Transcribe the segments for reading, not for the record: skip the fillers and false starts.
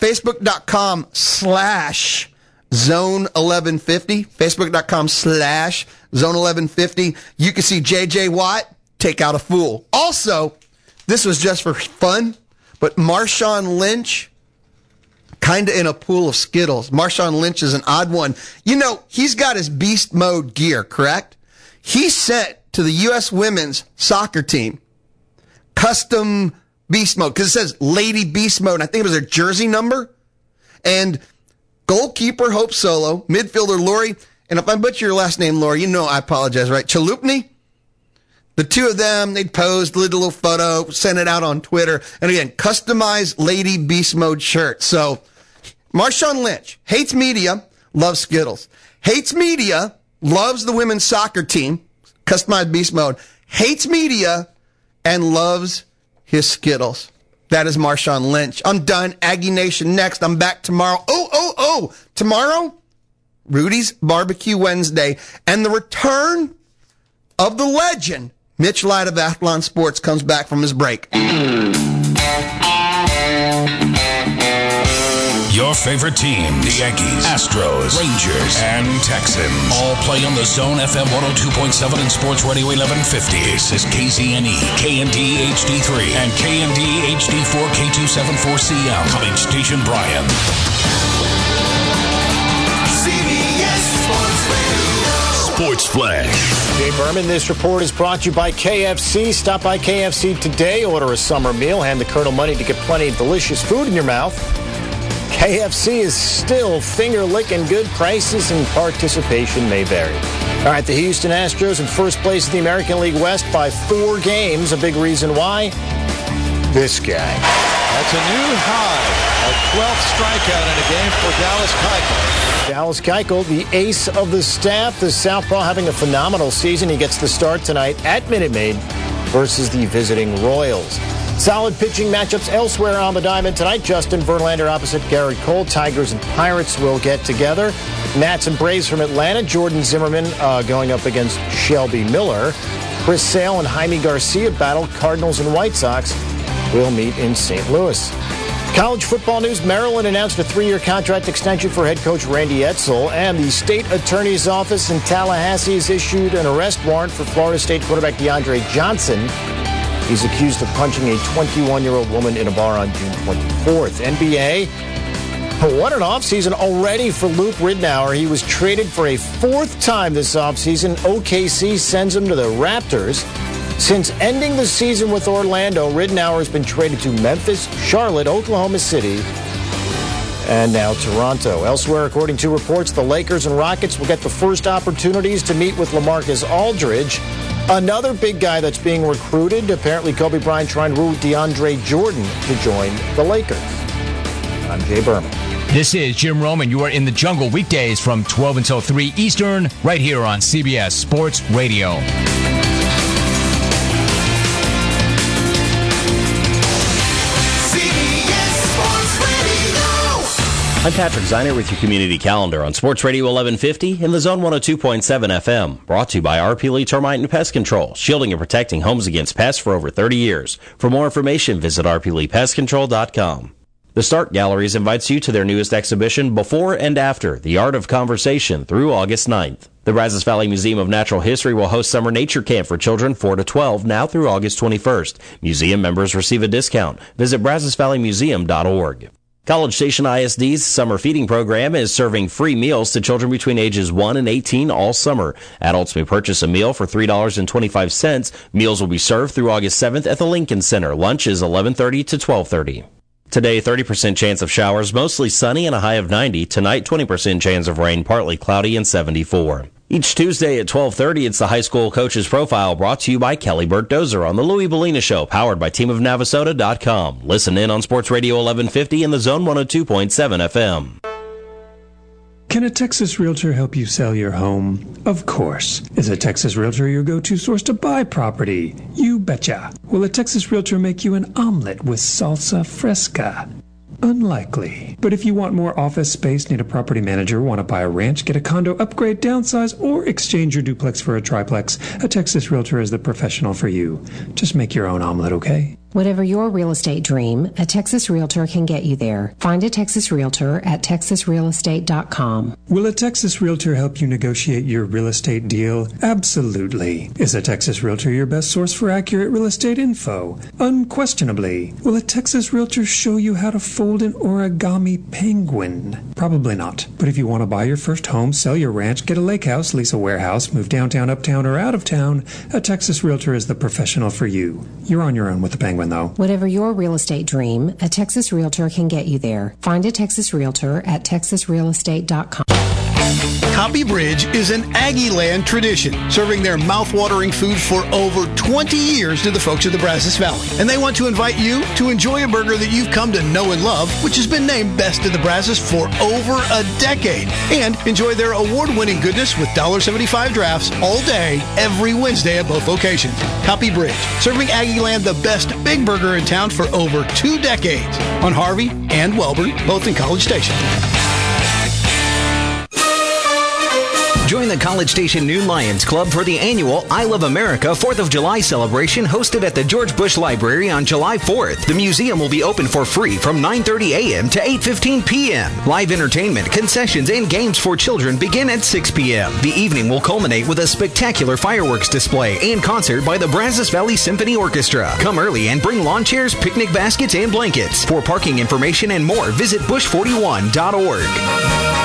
Facebook.com/Zone1150. Facebook.com/Zone1150. You can see J.J. Watt take out a fool. Also, this was just for fun, but Marshawn Lynch, kind of in a pool of Skittles. Marshawn Lynch is an odd one. You know, he's got his beast mode gear, correct? He sent to the U.S. women's soccer team custom beast mode, because it says Lady Beast Mode. I think it was their jersey number. And goalkeeper Hope Solo, midfielder Lori, and if I butcher your last name, Lori, you know I apologize, right? Chalupny? The two of them, they posed, did a little photo, sent it out on Twitter. And again, customized Lady Beast Mode shirt. So, Marshawn Lynch hates media, loves Skittles. Hates media, loves the women's soccer team, customized Beast Mode. Hates media, and loves his Skittles. That is Marshawn Lynch. I'm done. Aggie Nation next. I'm back tomorrow. Tomorrow, Rudy's Barbecue Wednesday, and the return of the legend, Mitch Light of Athlon Sports, comes back from his break. Your favorite teams, the Yankees, Astros, Rangers, and Texans, all play on the Zone FM 102.7 and Sports Radio 1150. This is KZNE, KND HD3, and KND HD4 K274CM. Coming Station Bryan. CBS Sports Radio. Sports Flash. Jay Berman, this report is brought to you by KFC. Stop by KFC today, order a summer meal, hand the Colonel money to get plenty of delicious food in your mouth. KFC is still finger-licking good. Prices and participation may vary. All right, the Houston Astros in first place in the American League West by 4 games. A big reason why? This guy. That's a new high. A 12th strikeout in a game for Dallas Keuchel. Dallas Keuchel, the ace of the staff. The Southpaw having a phenomenal season. He gets the start tonight at Minute Maid versus the visiting Royals. Solid pitching matchups elsewhere on the diamond tonight. Justin Verlander opposite Garrett Cole. Tigers and Pirates will get together. Nats and Braves from Atlanta. Jordan Zimmerman going up against Shelby Miller. Chris Sale and Jaime Garcia battle. Cardinals and White Sox will meet in St. Louis. College football news. Maryland announced a 3-year contract extension for head coach Randy Edsall, and the state attorney's office in Tallahassee has issued an arrest warrant for Florida State quarterback DeAndre Johnson. He's accused of punching a 21-year-old woman in a bar on June 24th. NBA, what an offseason already for Luke Ridnour. He was traded for a 4th time this offseason. OKC sends him to the Raptors. Since ending the season with Orlando, Ridnour has been traded to Memphis, Charlotte, Oklahoma City, and now Toronto. Elsewhere, according to reports, the Lakers and Rockets will get the first opportunities to meet with LaMarcus Aldridge. Another big guy that's being recruited, apparently Kobe Bryant trying to woo DeAndre Jordan to join the Lakers. I'm Jay Berman. This is Jim Roman. You are in the Jungle weekdays from 12 until 3 Eastern, right here on CBS Sports Radio. I'm Patrick Zeiner with your community calendar on Sports Radio 1150 in the Zone 102.7 FM. Brought to you by RP Lee Termite and Pest Control, shielding and protecting homes against pests for over 30 years. For more information, visit rpleepestcontrol.com. The Start Galleries invites you to their newest exhibition, Before and After, The Art of Conversation, through August 9th. The Brazos Valley Museum of Natural History will host Summer Nature Camp for children 4 to 12, now through August 21st. Museum members receive a discount. Visit brazosvalleymuseum.org. College Station ISD's summer feeding program is serving free meals to children between ages 1 and 18 all summer. Adults may purchase a meal for $3.25. Meals will be served through August 7th at the Lincoln Center. Lunch is 11:30 to 12:30. Today, 30% chance of showers, mostly sunny and a high of 90. Tonight, 20% chance of rain, partly cloudy and 74. Each Tuesday at 12:30, it's the High School Coaches Profile, brought to you by Kelly Burt Dozer on the Louis Bellina Show, powered by teamofnavasota.com. Listen in on Sports Radio 1150 in the Zone 102.7 FM. Can a Texas Realtor help you sell your home? Of course. Is a Texas Realtor your go-to source to buy property? You betcha. Will a Texas Realtor make you an omelet with salsa fresca? Unlikely. But if you want more office space, need a property manager, want to buy a ranch, get a condo, upgrade, downsize, or exchange your duplex for a triplex, a Texas Realtor is the professional for you. Just make your own omelet, okay? Whatever your real estate dream, a Texas Realtor can get you there. Find a Texas Realtor at texasrealestate.com. Will a Texas Realtor help you negotiate your real estate deal? Absolutely. Is a Texas Realtor your best source for accurate real estate info? Unquestionably. Will a Texas Realtor show you how to fold an origami penguin? Probably not. But if you want to buy your first home, sell your ranch, get a lake house, lease a warehouse, move downtown, uptown, or out of town, a Texas Realtor is the professional for you. You're on your own with the penguin, though. Whatever your real estate dream, a Texas Realtor can get you there. Find a Texas Realtor at texasrealestate.com. Copy Bridge is an Aggie Land tradition, serving their mouth-watering food for over 20 years to the folks of the Brazos Valley. And they want to invite you to enjoy a burger that you've come to know and love, which has been named Best of the Brazos for over a decade. And enjoy their award-winning goodness with $1.75 drafts all day, every Wednesday at both locations. Copy Bridge, serving Aggie Land the best big burger in town for over 2 decades. On Harvey and Welborn, both in College Station. Join the College Station Noon Lions Club for the annual I Love America 4th of July celebration hosted at the George Bush Library on July 4th. The museum will be open for free from 9:30 a.m. to 8:15 p.m. Live entertainment, concessions, and games for children begin at 6 p.m. The evening will culminate with a spectacular fireworks display and concert by the Brazos Valley Symphony Orchestra. Come early and bring lawn chairs, picnic baskets, and blankets. For parking information and more, visit bush41.org.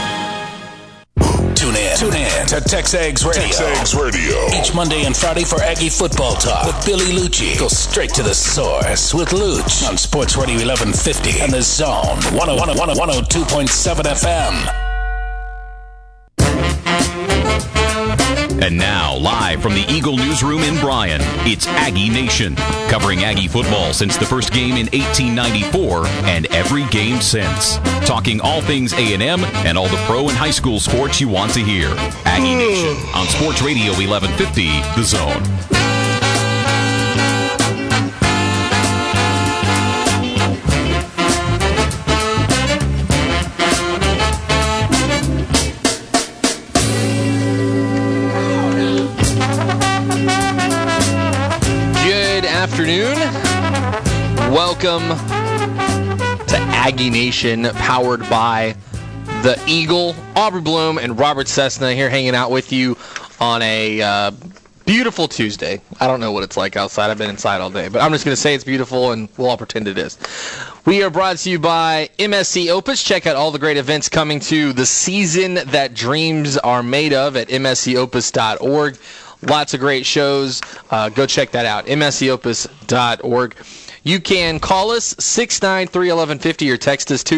Tune in to TexAgs Radio. TexAgs Radio. Each Monday and Friday for Aggie football talk with Billy Lucci. Go straight to the source with Luch on Sports Radio 1150 and The Zone 102.7 FM. And now, live from the Eagle Newsroom in Bryan, it's Aggie Nation, covering Aggie football since the first game in 1894 and every game since. Talking all things A&M and all the pro and high school sports you want to hear. Aggie Nation on Sports Radio 1150, The Zone. Afternoon. Welcome to Aggie Nation, powered by the Eagle. Aubrey Bloom and Robert Cessna here hanging out with you on a beautiful Tuesday. I don't know what it's like outside. I've been inside all day, but I'm just going to say it's beautiful, and we'll all pretend it is. We are brought to you by MSC Opus. Check out all the great events coming to the season that dreams are made of at mscopus.org. Lots of great shows. Go check that out, mscopus.org. You can call us 693-1150 or text us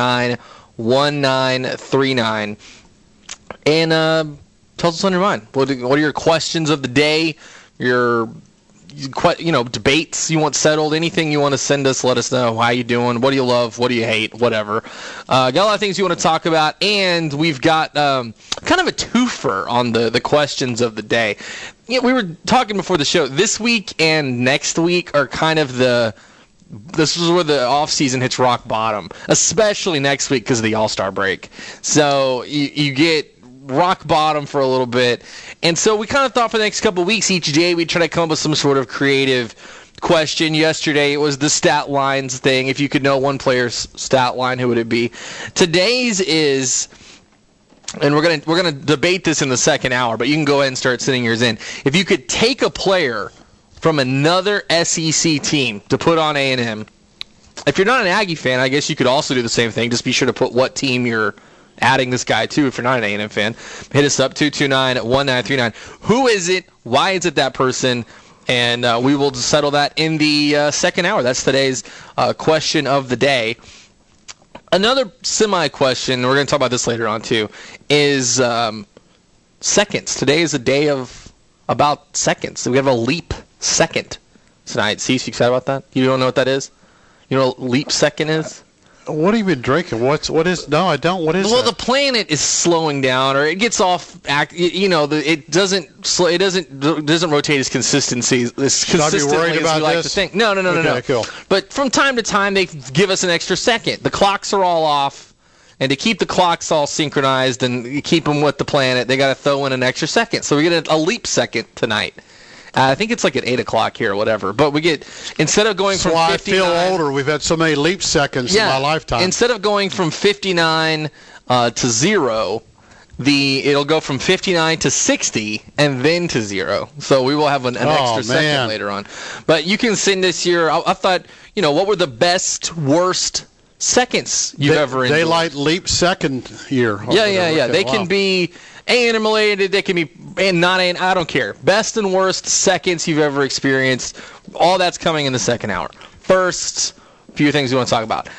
229-1939. And tell us what's on your mind. What are your questions of the day? Your debates you want settled, anything you want to send us, let us know. How you doing? What do you love? What do you hate? Whatever. Got a lot of things you want to talk about, and we've got kind of a twofer on the questions of the day. We were talking before the show. This week and next week are kind of this is where the off season hits rock bottom, especially next week because of the All-Star break. So you get rock bottom for a little bit. And so we kind of thought for the next couple of weeks, each day we'd try to come up with some sort of creative question. Yesterday it was the stat lines thing. If you could know one player's stat line, who would it be? Today's is, and we're gonna debate this in the second hour, but you can go ahead and start sending yours in. If you could take a player from another SEC team to put on A&M, if you're not an Aggie fan, I guess you could also do the same thing. Just be sure to put what team you're adding this guy to if you're not an A&M fan. Hit us up, 229-1939. Who is it? Why is it that person? And we will settle that in the second hour. That's today's question of the day. Another semi-question, we're going to talk about this later on too, is seconds. Today is a day of about seconds. We have a leap second tonight. See, you excited about that? You don't know what that is? You know what leap second is? What have you been drinking? What is? No, I don't. What is? Well, that? The planet is slowing down, or it gets off. It doesn't rotate as consistently as we like to think. No. Okay, cool. But from time to time, they give us an extra second. The clocks are all off, and to keep the clocks all synchronized and keep them with the planet, they got to throw in an extra second. So we get a leap second tonight. I think it's like at 8 o'clock here or whatever. But we get, instead of going from 59... I feel older. We've had so many leap seconds in my lifetime. Instead of going from 59 to 0, it'll go from 59 to 60 and then to 0. So we will have an extra second later on. But you can send us I thought, what were the best, worst seconds you've ever enjoyed? Daylight leap second year. Yeah. They can be A&M related. They can be not A&M. I don't care. Best and worst seconds you've ever experienced. All that's coming in the second hour. First, a few things we want to talk about.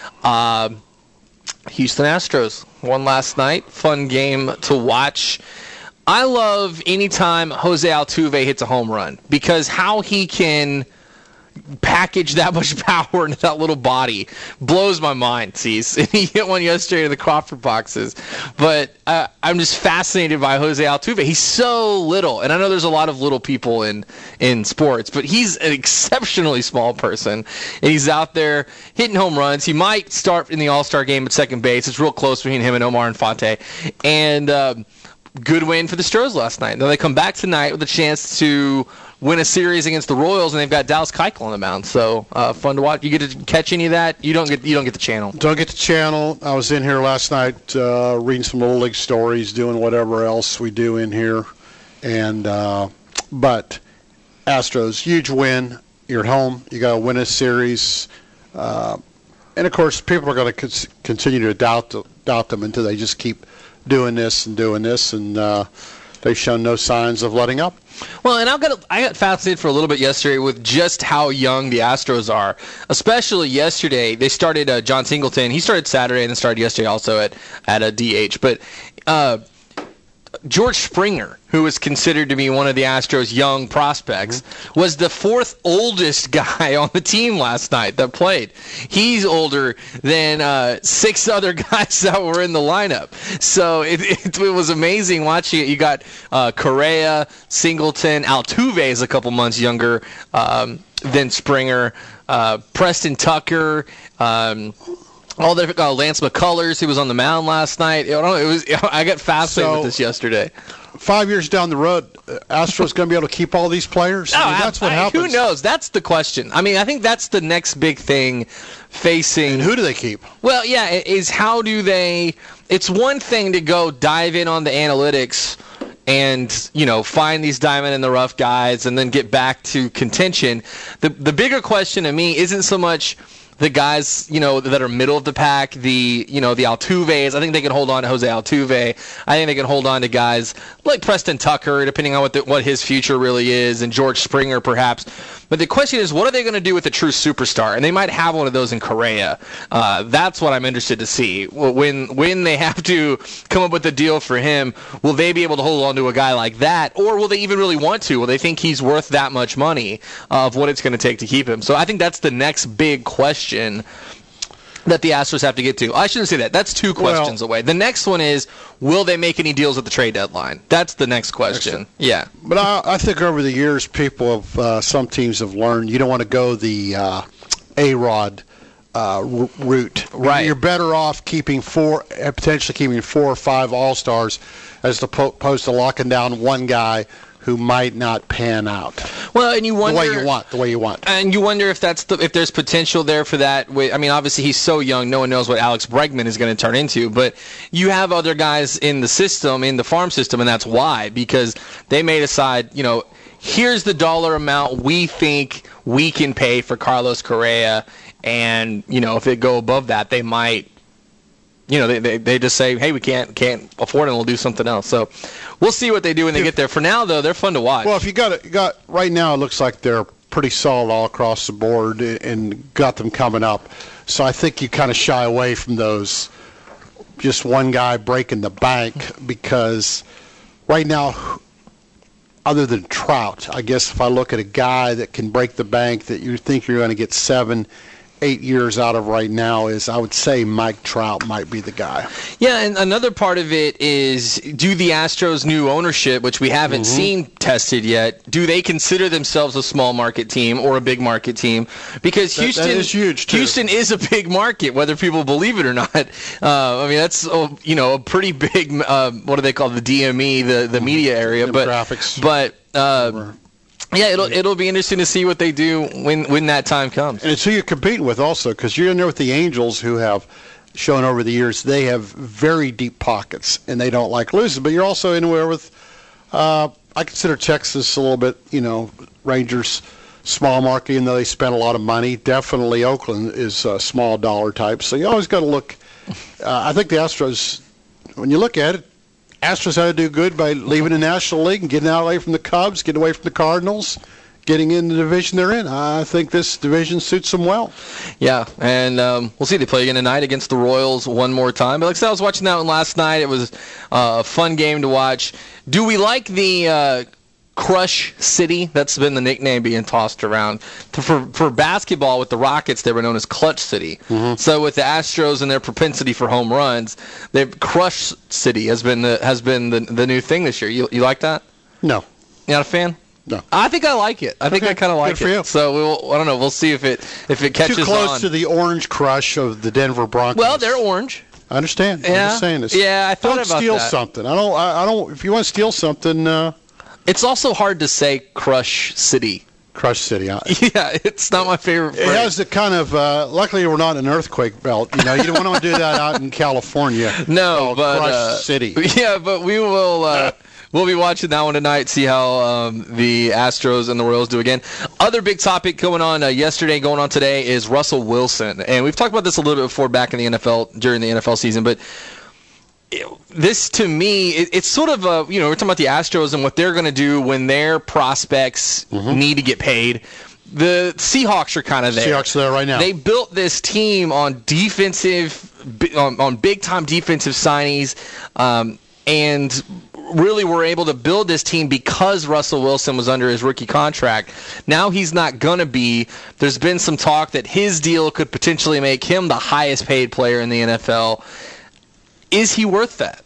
Houston Astros won last night. Fun game to watch. I love anytime Jose Altuve hits a home run because how he can package that much power into that little body blows my mind, Cease. And he hit one yesterday in the Crawford boxes. But I'm just fascinated by Jose Altuve. He's so little. And I know there's a lot of little people in sports, but he's an exceptionally small person. And he's out there hitting home runs. He might start in the All-Star game at second base. It's real close between him and Omar Infante. And good win for the Stros last night. Now they come back tonight with a chance to win a series against the Royals, and they've got Dallas Keuchel on the mound. So fun to watch. You get to catch any of that? You don't get the channel. Don't get the channel. I was in here last night reading some Little League stories, doing whatever else we do in here. And but Astros, huge win. You're at home. You got to win a series. And of course, people are going to continue to doubt them until they just keep doing this, and they've shown no signs of letting up. Well, and I got fascinated for a little bit yesterday with just how young the Astros are. Especially yesterday, they started John Singleton. He started Saturday and then started yesterday also at a DH. But George Springer, who was considered to be one of the Astros' young prospects, was the fourth oldest guy on the team last night that played. He's older than 6 other guys that were in the lineup. So it was amazing watching it. You got Correa, Singleton, Altuve is a couple months younger than Springer, Preston Tucker, all the Lance McCullers, who was on the mound last night. I got fascinated with this yesterday. 5 years down the road, Astros going to be able to keep all these players? That's what happens. Who knows? That's the question. I mean, I think that's the next big thing facing. And who do they keep? Well, yeah, is how do they? It's one thing to go dive in on the analytics and find these diamond in the rough guys and then get back to contention. The bigger question to me isn't so much the guys, that are middle of the pack, the Altuves. I think they can hold on to Jose Altuve. I think they can hold on to guys like Preston Tucker, depending on what his future really is, and George Springer perhaps. But the question is, what are they going to do with a true superstar? And they might have one of those in Correa. That's what I'm interested to see. When they have to come up with a deal for him, will they be able to hold on to a guy like that? Or will they even really want to? Will they think he's worth that much money of what it's going to take to keep him? So I think that's the next big question that the Astros have to get to. I shouldn't say that. That's 2 questions away. The next one is, will they make any deals at the trade deadline? That's the next question. Yeah. But I think over the years, some teams have learned you don't want to go the A-Rod route. Right. You're better off potentially keeping 4 or 5 All-Stars as opposed to locking down one guy who might not pan out. Well, and you wonder the way you want. And you wonder if if there's potential there for that. I mean, obviously he's so young, no one knows what Alex Bregman is going to turn into. But you have other guys in the system, in the farm system, and that's why, because they may decide, here's the dollar amount we think we can pay for Carlos Correa, and if they go above that, they might. They just say, hey, we can't afford it, and we'll do something else. So we'll see what they do when they get there. For now, though, they're fun to watch. Well, if you got right now, it looks like they're pretty solid all across the board and got them coming up. So I think you kind of shy away from those just one guy breaking the bank, because right now, other than Trout, I guess if I look at a guy that can break the bank that you think you're going to get 7-8 years out of right now, I would say Mike Trout might be the guy. Yeah, and another part of it is, do the Astros' new ownership, which we haven't seen tested yet, do they consider themselves a small market team or a big market team? Because Houston that is huge too. Houston is a big market, whether people believe it or not. I mean, that's a pretty big. What do they call the DME, the media area? Demographics. But Yeah, it'll be interesting to see what they do when that time comes. And it's who you're competing with also, because you're in there with the Angels, who have shown over the years they have very deep pockets and they don't like losing. But you're also in there with, I consider Texas a little bit, Rangers small market, even though they spent a lot of money. Definitely Oakland is a small dollar type. So you always got to look. I think the Astros, when you look at it, Astros had to do good by leaving the National League and getting out away from the Cubs, getting away from the Cardinals, getting in the division they're in. I think this division suits them well. Yeah, and we'll see. They play again tonight against the Royals one more time. But like I said, I was watching that one last night. It was a fun game to watch. Do we like the Crush City? That's been the nickname being tossed around. For basketball with the Rockets, they were known as Clutch City. Mm-hmm. So with the Astros and their propensity for home runs, Crush City has been the new thing this year. You like that? No. You not a fan? No. I think I like it. I think I kind of like Good for it. You. So I don't know. We'll see if it catches on. Too close to the orange crush of the Denver Broncos. Well, they're orange. I understand. Yeah. I'm just saying this. Yeah, I thought don't about steal that. something. I don't. If you want to steal something. It's also hard to say Crush City. Crush City. Yeah, it's not my favorite phrase. It has the kind of. Luckily, we're not in an earthquake belt. You don't want to do that out in California. No, but Crush City. Yeah, but we will. We'll be watching that one tonight. See how the Astros and the Royals do again. Other big topic going on yesterday, going on today is Russell Wilson, and we've talked about this a little bit before back in the NFL during the NFL season, but. This, to me, it's sort of we're talking about the Astros and what they're going to do when their prospects need to get paid. The Seahawks are kind of there. Seahawks are there right now. They built this team on on big-time defensive signings, and really were able to build this team because Russell Wilson was under his rookie contract. Now he's not going to be. There's been some talk that his deal could potentially make him the highest-paid player in the NFL. Is he worth that?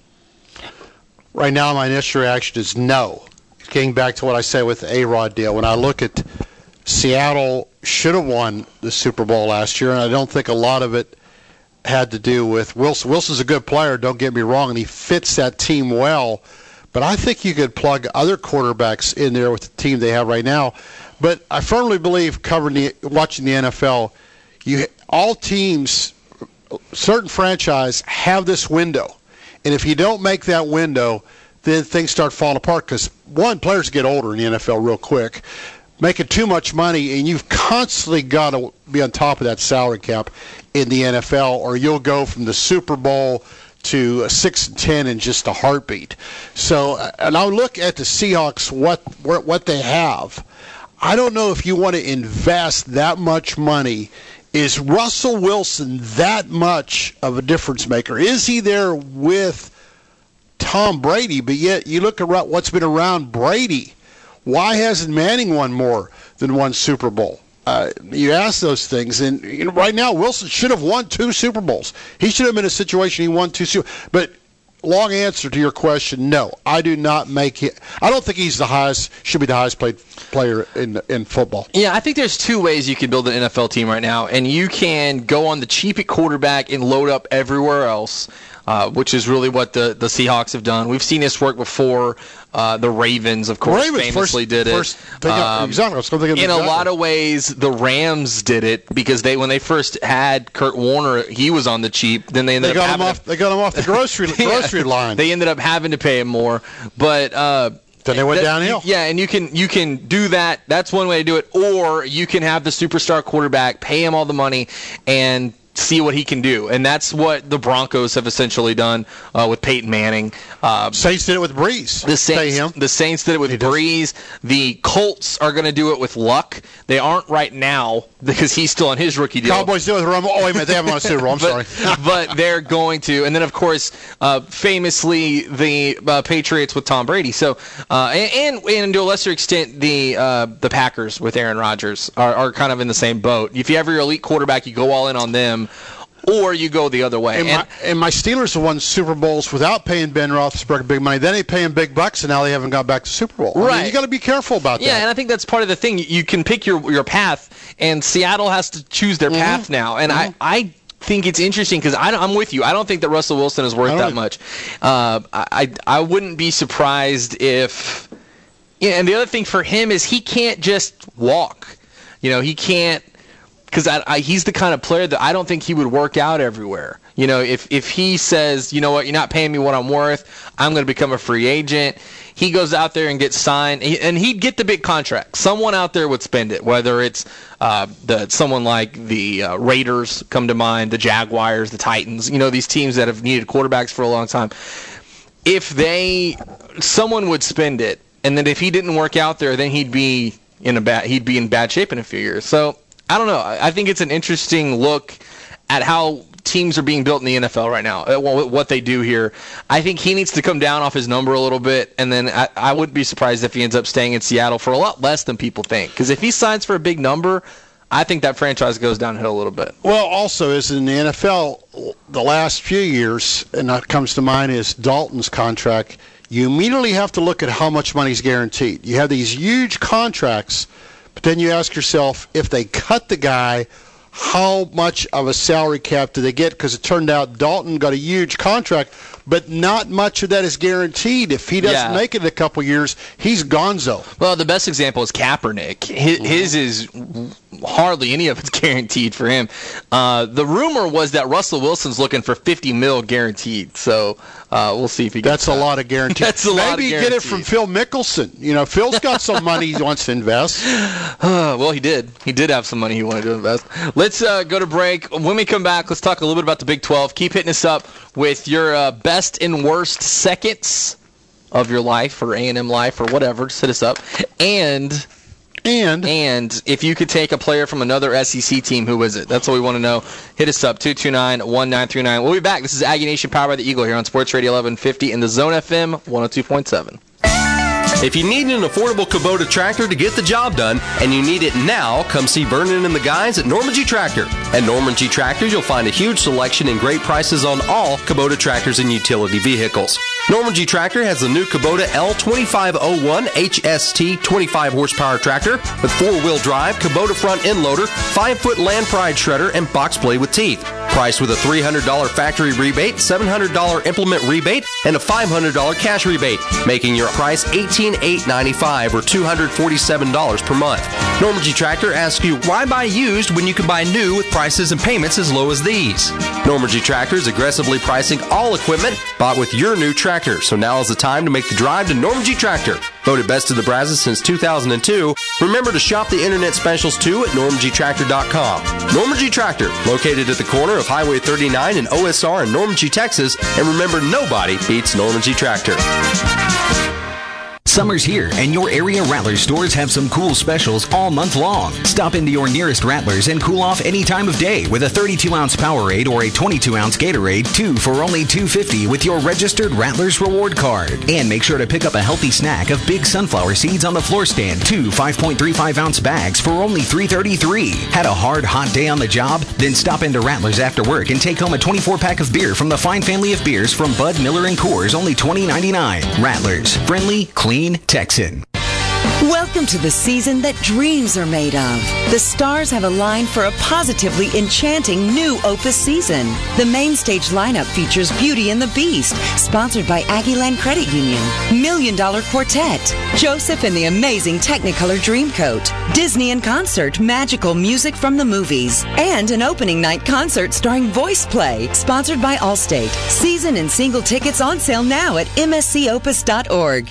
Right now, my initial reaction is no. Getting back to what I said with the A-Rod deal, when I look at Seattle should have won the Super Bowl last year, and I don't think a lot of it had to do with Wilson. Wilson's a good player, don't get me wrong, and he fits that team well. But I think you could plug other quarterbacks in there with the team they have right now. But I firmly believe, watching the NFL, all teams, certain franchise have this window. And if you don't make that window, then things start falling apart because, one, players get older in the NFL real quick, making too much money, and you've constantly got to be on top of that salary cap in the NFL, or you'll go from the Super Bowl to 6-10 in just a heartbeat. So, and I look at the Seahawks, what they have. I don't know if you want to invest that much money. Is Russell Wilson that much of a difference maker? Is he there with Tom Brady? But yet you look at what's been around Brady. Why hasn't Manning won more than one Super Bowl? You ask those things, and right now Wilson should have won 2 Super Bowls. He should have been in a situation he won 2 Super Bowls. But long answer to your question, no. I do not make it. I don't think he's should be the highest paid player in football. Yeah, I think there's 2 ways you can build an NFL team right now, and you can go on the cheap at quarterback and load up everywhere else, which is really what the Seahawks have done. We've seen this work before. The Ravens, of course, famously did it. In a lot of ways, the Rams did it because when they first had Kurt Warner, he was on the cheap. Then they got him off the grocery line. They ended up having to pay him more, but then they went downhill. Yeah, and you can do that. That's one way to do it. Or you can have the superstar quarterback, pay him all the money, and see what he can do. And that's what the Broncos have essentially done with Peyton Manning. Saints did it with Breeze. The Saints did it with Breeze. The Colts are going to do it with Luck. They aren't right now because he's still on his rookie deal. Cowboys do it with Romo. Oh, wait a minute. They haven't won a Super Bowl. I'm sorry. But they're going to. And then, of course, famously, the Patriots with Tom Brady. So, and to a lesser extent, the Packers with Aaron Rodgers are kind of in the same boat. If you have your elite quarterback, you go all in on them. Or you go the other way. And my Steelers have won Super Bowls without paying Ben Roethlisberger big money. Then they pay him big bucks, and now they haven't got back to Super Bowl. Right. I mean, you got to be careful about that. Yeah, and I think that's part of the thing. You can pick your path, and Seattle has to choose their path now. And I think it's interesting because I'm with you. I don't think that Russell Wilson is worth that much. I wouldn't be surprised if Yeah, and the other thing for him is he can't just walk. He can't, because he's the kind of player that I don't think he would work out everywhere. If he says, you know what, you're not paying me what I'm worth, I'm going to become a free agent. He goes out there and gets signed, and he'd get the big contract. Someone out there would spend it, whether it's someone like the Raiders come to mind, the Jaguars, the Titans, these teams that have needed quarterbacks for a long time. If someone would spend it, and then if he didn't work out there, then he'd be in bad shape in a few years. So I don't know. I think it's an interesting look at how teams are being built in the NFL right now, what they do here. I think he needs to come down off his number a little bit, and then I wouldn't be surprised if he ends up staying in Seattle for a lot less than people think. Because if he signs for a big number, I think that franchise goes downhill a little bit. Well, also, is in the NFL, the last few years, and that comes to mind, is Dalton's contract. You immediately have to look at how much money is guaranteed. You have these huge contracts, but then you ask yourself, if they cut the guy, how much of a salary cap do they get? Because it turned out Dalton got a huge contract, but not much of that is guaranteed. If he doesn't make it in a couple years, he's gonzo. Well, the best example is Kaepernick. His is hardly any of it's guaranteed for him. The rumor was that Russell Wilson's looking for $50 million guaranteed. So we'll see if he gets that. A lot of guaranteed. That's a lot of Maybe guaranteed. Get it from Phil Mickelson. Phil's got some money he wants to invest. Well, he did. He did have some money he wanted to invest. Let's go to break. When we come back, let's talk a little bit about the Big 12. Keep hitting us up with your best and worst seconds of your life or A&M life or whatever. Just hit us up. And if you could take a player from another SEC team, who is it? That's what we want to know. Hit us up, 229-1939. We'll be back. This is Aggie Nation powered by the Eagle here on Sports Radio 1150 in the Zone FM 102.7. If you need an affordable Kubota tractor to get the job done, and you need it now, come see Vernon and the guys at Norman G. Tractor. At Norman G. Tractors, you'll find a huge selection and great prices on all Kubota tractors and utility vehicles. Norman G. Tractor has the new Kubota L2501 HST 25 horsepower tractor with 4-wheel drive, Kubota front end loader, 5-foot land pride shredder, and box blade with teeth. Priced with a $300 factory rebate, $700 implement rebate, and a $500 cash rebate, making your price $18,895 or $247 per month. Norman G. Tractor asks you, why buy used when you can buy new with prices and payments as low as these? Norman G. Tractor is aggressively pricing all equipment bought with your new tractor, so now is the time to make the drive to Norman G. Tractor. Voted best of the Brazos since 2002. Remember to shop the internet specials too at normangtractor.com. Norman G. Tractor, located at the corner of Highway 39 and OSR in Norman G, Texas. And remember, nobody beats Norman G. Tractor. Summer's here, and your area Rattlers stores have some cool specials all month long. Stop into your nearest Rattlers and cool off any time of day with a 32-ounce Powerade or a 22-ounce Gatorade, 2 for only $2.50 with your registered Rattlers reward card. And make sure to pick up a healthy snack of big sunflower seeds on the floor stand, 2 5.35-ounce bags for only $3.33. Had a hard, hot day on the job? Then stop into Rattlers after work and take home a 24-pack of beer from the fine family of beers from Bud, Miller, and Coors, only $20.99. Rattlers, friendly, clean, Texan. Welcome to the season that dreams are made of. The stars have aligned for a positively enchanting new Opus season. The main stage lineup features Beauty and the Beast, sponsored by Aggieland Credit Union, $1 Million Quartet, Joseph and the Amazing Technicolor Dreamcoat, Disney in Concert, magical music from the movies, and an opening night concert starring Voice Play, sponsored by Allstate. Season and single tickets on sale now at mscopus.org.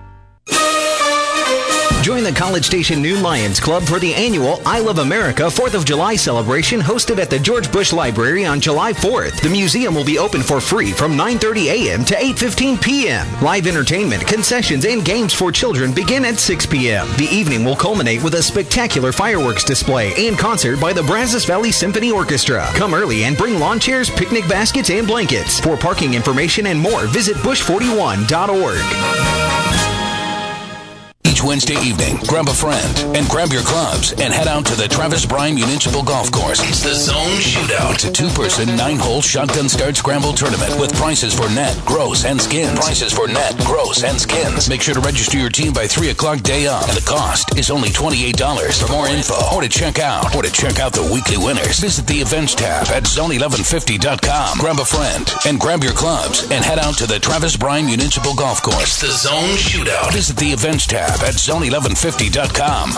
Join the College Station Noon Lions Club for the annual I Love America 4th of July celebration hosted at the George Bush Library on July 4th. The museum will be open for free from 9:30 a.m. to 8:15 p.m. Live entertainment, concessions, and games for children begin at 6 p.m. The evening will culminate with a spectacular fireworks display and concert by the Brazos Valley Symphony Orchestra. Come early and bring lawn chairs, picnic baskets, and blankets. For parking information and more, visit bush41.org. Each Wednesday evening, grab a friend and grab your clubs and head out to the Travis Bryan Municipal Golf Course. It's the Zone Shootout. It's a 2-person, 9-hole shotgun start scramble tournament with prizes for net, gross, and skins. Prizes for net, gross, and skins. Make sure to register your team by 3 o'clock day of. And the cost is only $28. For more info or to check out the weekly winners, visit the events tab at zone1150.com. Grab a friend and grab your clubs and head out to the Travis Bryan Municipal Golf Course. It's the Zone Shootout. Visit the events tab at zone1150.com.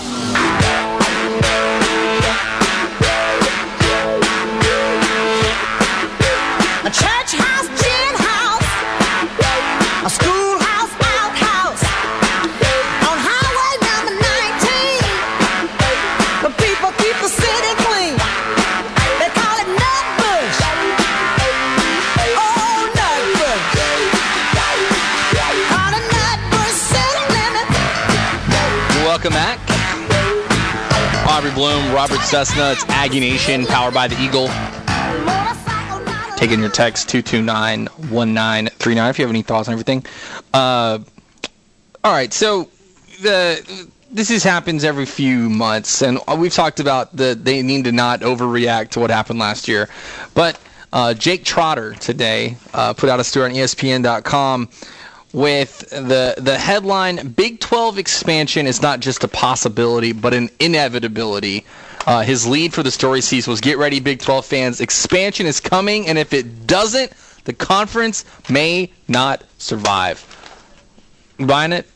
A church house, gin house, a schoolhouse, outhouse, on highway number 19. The people keep the city clean. They call it Nutbush. Oh, Nutbush. On a Nutbush city limit. Welcome back. Aubrey Bloom, Robert Cessna. It's Aggie Nation, powered by the Eagle. Taking your text 229-1939 if you have any thoughts on everything. All right, so this happens every few months, and we've talked about they need to not overreact to what happened last year. But Jake Trotter today put out a story on ESPN.com with the headline, Big 12 expansion is not just a possibility, but an inevitability. His lead for the story sees was, get ready, Big 12 fans, expansion is coming, and if it doesn't, the conference may not survive. You buying it?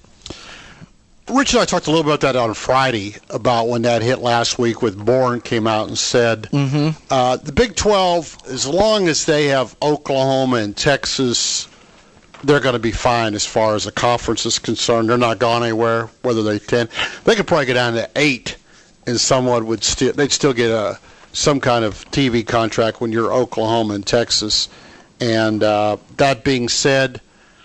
Rich and I talked a little about that on Friday, about when that hit last week with Bourne came out and said, the Big 12, as long as they have Oklahoma and Texas, they're going to be fine as far as the conference is concerned. They're not going anywhere, whether they 10. They could probably get down to 8. And someone would they'd still get some kind of TV contract when you're Oklahoma and Texas. And that being said,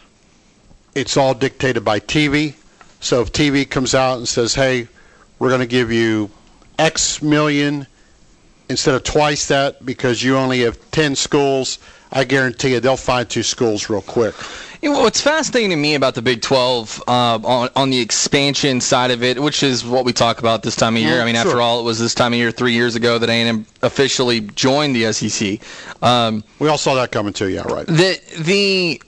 it's all dictated by TV. So if TV comes out and says, hey, we're going to give you X million instead of twice that because you only have 10 schools, I guarantee you they'll find 2 schools real quick. You know, what's fascinating to me about the Big 12 on the expansion side of it, which is what we talk about this time of year. I mean, after all, it was this time of year 3 years ago that A&M officially joined the SEC. We all saw that coming too, yeah, right. The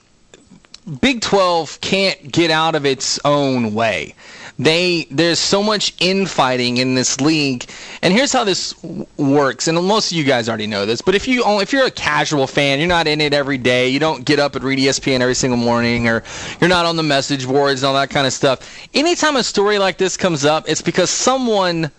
Big 12 can't get out of its own way. There's so much infighting in this league, and here's how this works. And most of you guys already know this, but if you're a casual fan, you're not in it every day, you don't get up and read ESPN every single morning, or you're not on the message boards and all that kind of stuff. Anytime a story like this comes up, it's because someone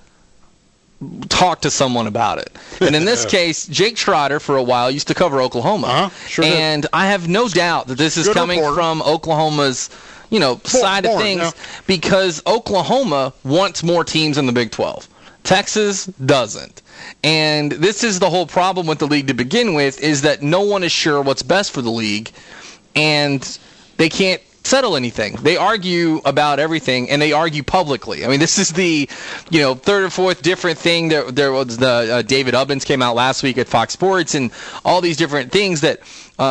talked to someone about it. And in this case, Jake Trotter, for a while, used to cover Oklahoma. Sure and did. I have no doubt that this is coming from Oklahoma's side of things, because Oklahoma wants more teams in the Big 12. Texas doesn't. And this is the whole problem with the league to begin with, is that no one is sure what's best for the league, and they can't settle anything. They argue about everything, and they argue publicly. I mean, this is the third or fourth different thing. There was the David Ubbins came out last week at Fox Sports, and all these different things that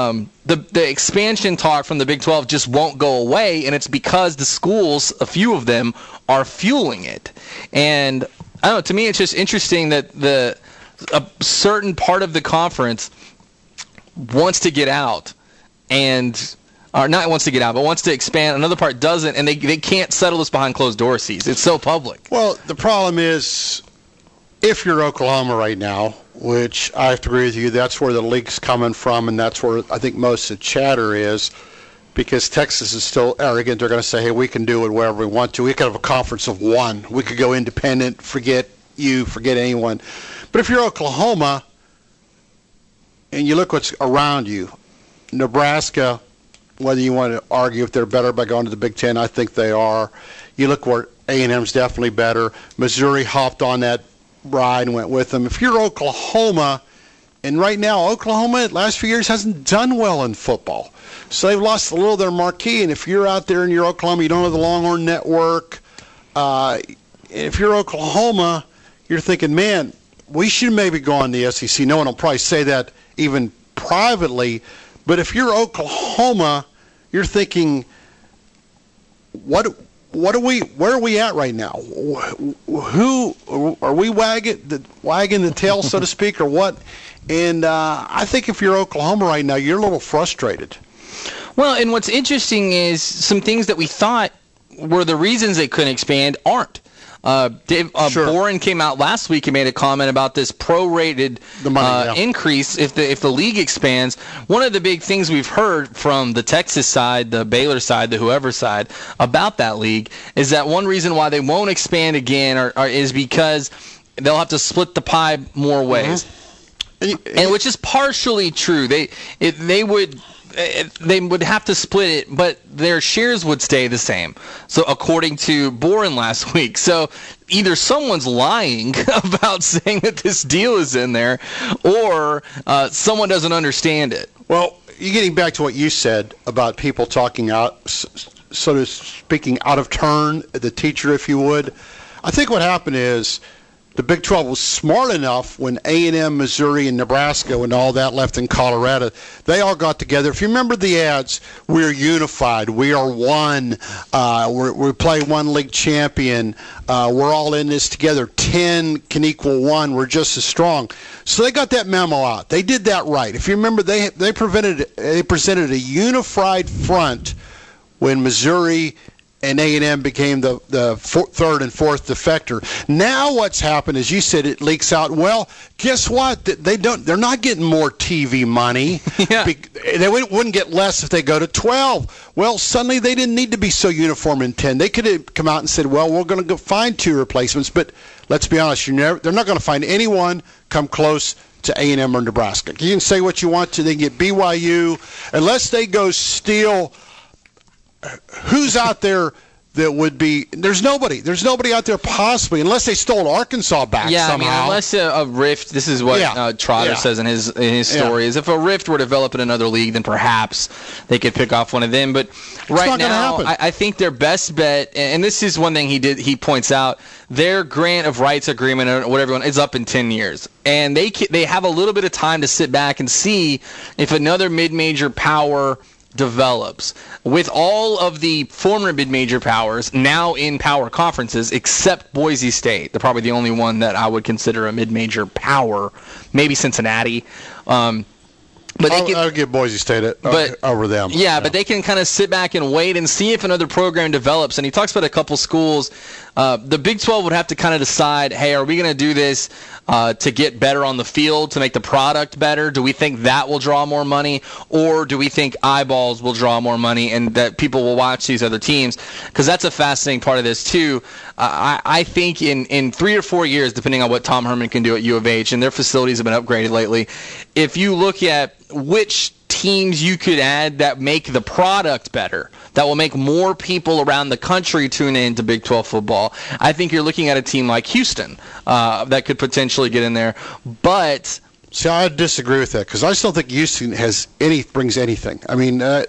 the expansion talk from the Big 12 just won't go away, and it's because the schools, a few of them, are fueling it. And I don't know, to me it's just interesting that a certain part of the conference wants to get out, or not wants to get out, but wants to expand. Another part doesn't, and they can't settle this behind closed door seats. It's so public. Well, the problem is, if you're Oklahoma right now, which I have to agree with you, that's where the league's coming from, and that's where I think most of the chatter is, because Texas is still arrogant. They're going to say, hey, we can do it wherever we want to. We could have a conference of one. We could go independent, forget you, forget anyone. But if you're Oklahoma, and you look what's around you, Nebraska, whether you want to argue if they're better by going to the Big Ten, I think they are. You look where A&M's definitely better. Missouri hopped on that ride and went with them. If you're Oklahoma, and right now Oklahoma, the last few years, hasn't done well in football. So they've lost a little of their marquee, and if you're out there and you're Oklahoma, you don't have the Longhorn Network. If you're Oklahoma, you're thinking, man, we should maybe go on the SEC. No one will probably say that even privately, but if you're Oklahoma, you're thinking, where are we at right now? Who are we wagging the tail, so to speak, or what? And I think if you're Oklahoma right now, you're a little frustrated. Well, and what's interesting is some things that we thought were the reasons they couldn't expand aren't. Boren came out last week and made a comment about this prorated increase if the league expands. One of the big things we've heard from the Texas side, the Baylor side, the whoever side about that league is that one reason why they won't expand again is because they'll have to split the pie more ways, and which is partially true. They would have to split it, but their shares would stay the same. So according to Boren last week. So either someone's lying about saying that this deal is in there, or someone doesn't understand it. Well, you're getting back to what you said about people talking out, so to speaking, out of turn, the teacher, if you would. I think what happened is the Big 12 was smart enough when A&M, Missouri, and Nebraska, and all that left in Colorado, they all got together. If you remember the ads, we're unified, we are one, we play one league champion, we're all in this together, 10 can equal 1, we're just as strong. So they got that memo out. They did that right. If you remember, they presented a unified front when Missouri and A&M became the third and fourth defector. Now what's happened is, you said, it leaks out. Well, guess what? They're not getting more TV money. Yeah. They wouldn't get less if they go to 12. Well, suddenly they didn't need to be so uniform in 10. They could have come out and said, well, we're going to go find 2 replacements. But let's be honest, they're not going to find anyone come close to A&M or Nebraska. You can say what you want to. They can get BYU. Unless they go steal. Who's out there that would be? There's nobody out there possibly, unless they stole Arkansas back somehow. I mean, unless a rift. This is what Trotter says in his story. Is if a rift were to develop in another league, then perhaps they could pick off one of them. But right now, I think their best bet, and this is one thing he points out, their grant of rights agreement or whatever is up in 10 years, and they have a little bit of time to sit back and see if another mid-major power develops. With all of the former mid-major powers now in power conferences, except Boise State, they're probably the only one that I would consider a mid-major power, maybe Cincinnati. But I'll give Boise State over them. Yeah, but they can kind of sit back and wait and see if another program develops. And he talks about a couple schools. The Big 12 would have to kind of decide, hey, are we going to do this to get better on the field, to make the product better? Do we think that will draw more money? Or do we think eyeballs will draw more money and that people will watch these other teams? Because that's a fascinating part of this, too. I think in 3 or 4 years, depending on what Tom Herman can do at U of H, and their facilities have been upgraded lately, if you look at which teams you could add that make the product better, that will make more people around the country tune in to Big 12 football, I think you're looking at a team like Houston that could potentially get in there. But see, I disagree with that, because I still think Houston brings anything. I mean, I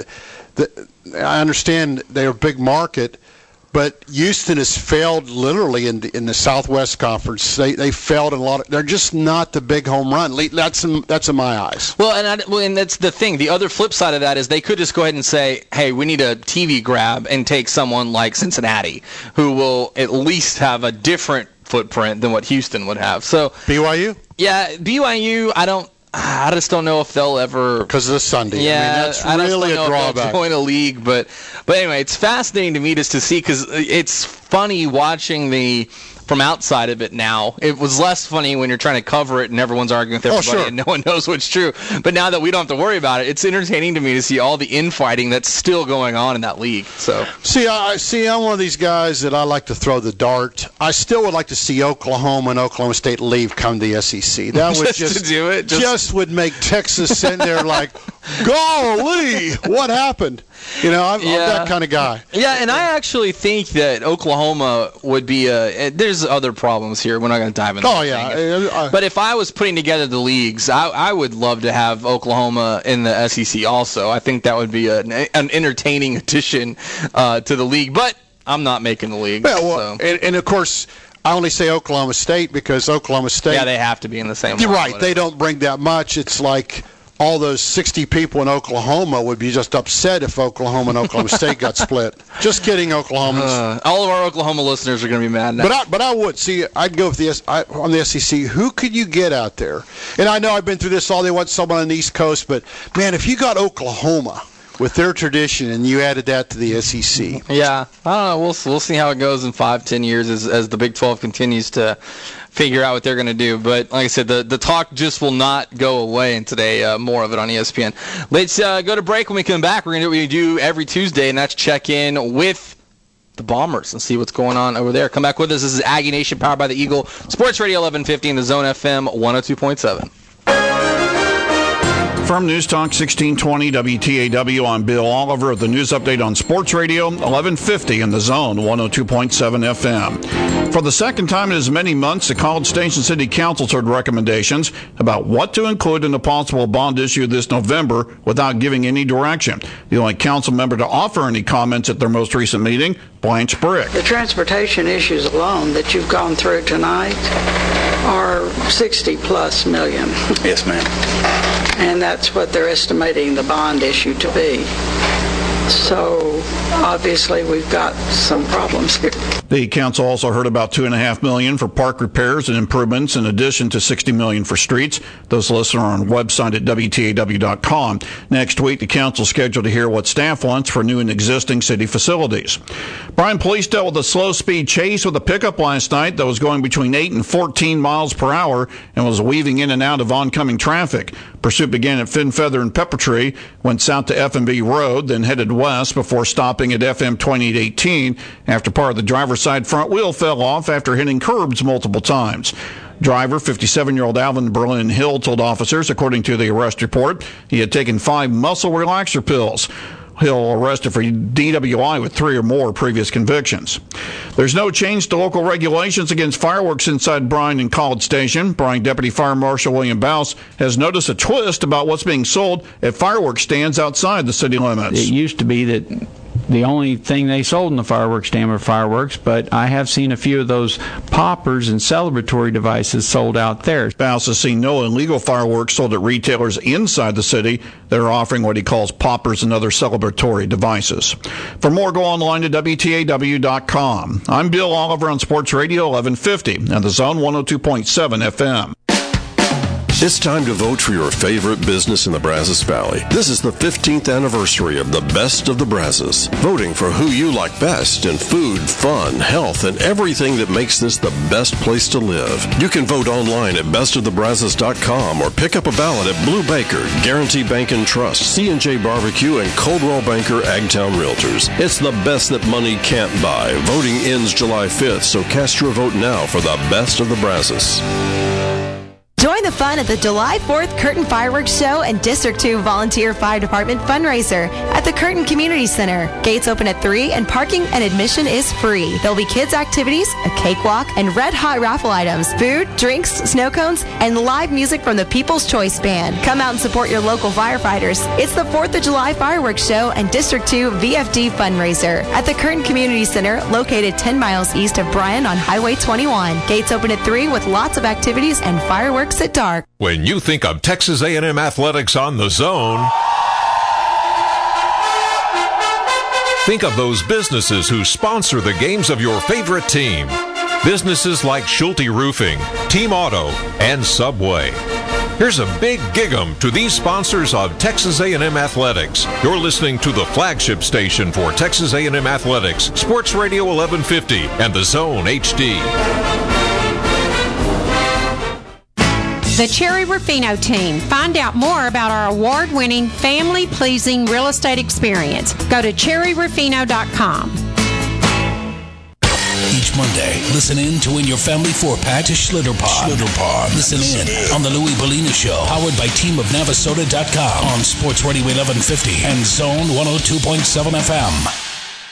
understand they're a big market, but Houston has failed literally in the Southwest Conference. They failed in a lot. They're just not the big home run. That's in my eyes. Well, and that's the thing. The other flip side of that is they could just go ahead and say, hey, we need a TV grab and take someone like Cincinnati, who will at least have a different footprint than what Houston would have. So BYU? Yeah, BYU, I just don't know if they'll ever, because of the Sunday. Yeah, I mean, that's really a drawback. If they'll join a league, but anyway, it's fascinating to me just to see, because it's funny watching from outside of it now. It was less funny when you're trying to cover it and everyone's arguing with everybody and no one knows what's true. But now that we don't have to worry about it, it's entertaining to me to see all the infighting that's still going on in that league. So I'm one of these guys that I like to throw the dart. I still would like to see Oklahoma and Oklahoma State leave come to the SEC. That would just to do it. Just would make Texas sitting there like, golly, what happened? I'm that kind of guy. Yeah, and I actually think that Oklahoma would be there's other problems here. We're not going to dive into that. Oh, yeah. But if I was putting together the leagues, I would love to have Oklahoma in the SEC also. I think that would be an entertaining addition to the league. But I'm not making the league. Well, and of course, I only say Oklahoma State because Oklahoma State... Yeah, they have to be in the same You're right. They don't bring that much. It's like all those 60 people in Oklahoma would be just upset if Oklahoma and Oklahoma State got split. Just kidding, Oklahomans. All of our Oklahoma listeners are going to be mad now. But I would. See, I'd go with on the SEC. Who could you get out there? And I know I've been through this all. They want someone on the East Coast, but, man, if you got Oklahoma, with their tradition, and you added that to the SEC. Yeah, I don't know. We'll see how it goes in 5-10 years as the Big 12 continues to figure out what they're going to do. But like I said, the talk just will not go away, and today more of it on ESPN. Let's go to break. When we come back, we're going to do what we do every Tuesday, and that's check in with the Bombers and see what's going on over there. Come back with us. This is Aggie Nation, powered by the Eagle. Sports Radio 1150 in the Zone FM 102.7. From News Talk 1620 WTAW, I'm Bill Oliver. The news update on Sports Radio 1150 in the Zone 102.7 FM. For the second time in as many months, the College Station City Council's heard recommendations about what to include in a possible bond issue this November without giving any direction. The only council member to offer any comments at their most recent meeting, Blanche Brick. The transportation issues alone that you've gone through tonight are 60+ million. Yes, ma'am. And that's what they're estimating the bond issue to be. So obviously we've got some problems here. The council also heard about $2.5 million for park repairs and improvements, in addition to $60 million for streets. Those lists are on the website at WTAW.com. Next week, the council is scheduled to hear what staff wants for new and existing city facilities. Bryan police dealt with a slow-speed chase with a pickup last night that was going between 8 and 14 miles per hour and was weaving in and out of oncoming traffic. Pursuit began at Fin Feather and Pepper Tree, went south to F&B Road, then headed west before stopping at FM 2818 after part of the driver's side front wheel fell off after hitting curbs multiple times. Driver, 57-year-old Alvin Berlin Hill, told officers, according to the arrest report, he had taken 5 muscle relaxer pills. Hill arrested for DWI with 3 or more previous convictions. There's no change to local regulations against fireworks inside Bryan and College Station. Bryan Deputy Fire Marshal William Bouse has noticed a twist about what's being sold at fireworks stands outside the city limits. It used to be that the only thing they sold in the fireworks stand were fireworks, but I have seen a few of those poppers and celebratory devices sold out there. Bouse has seen no illegal fireworks sold at retailers inside the city that are offering what he calls poppers and other celebratory devices. For more, go online to WTAW.com. I'm Bill Oliver on Sports Radio 1150 and the Zone 102.7 FM. It's time to vote for your favorite business in the Brazos Valley. This is the 15th anniversary of the Best of the Brazos. Voting for who you like best in food, fun, health, and everything that makes this the best place to live. You can vote online at bestofthebrazos.com or pick up a ballot at Blue Baker, Guarantee Bank and Trust, C&J Barbecue, and Coldwell Banker Agtown Realtors. It's the best that money can't buy. Voting ends July 5th, so cast your vote now for the Best of the Brazos. Join the fun at the July 4th Curtin Fireworks Show and District 2 Volunteer Fire Department fundraiser at the Curtin Community Center. Gates open at 3 and parking and admission is free. There'll be kids' activities, a cakewalk, and red-hot raffle items, food, drinks, snow cones, and live music from the People's Choice Band. Come out and support your local firefighters. It's the 4th of July Fireworks Show and District 2 VFD fundraiser at the Curtin Community Center, located 10 miles east of Bryan on Highway 21. Gates open at 3 with lots of activities and fireworks at dark. When you think of Texas A&M athletics on the Zone, think of those businesses who sponsor the games of your favorite team. Businesses like Schulte Roofing, Team Auto, and Subway. Here's a big gig-em to these sponsors of Texas A&M athletics. You're listening to the flagship station for Texas A&M athletics, Sports Radio 1150 and the Zone HD. The Cherry Rufino Team. Find out more about our award-winning, family-pleasing real estate experience. Go to cherryrufino.com. Each Monday, listen in to win your family 4-pack to Schlitterpod. Listen in on the Louis Bellina Show, powered by teamofnavasota.com on Sports Radio 1150 and Zone 102.7 FM.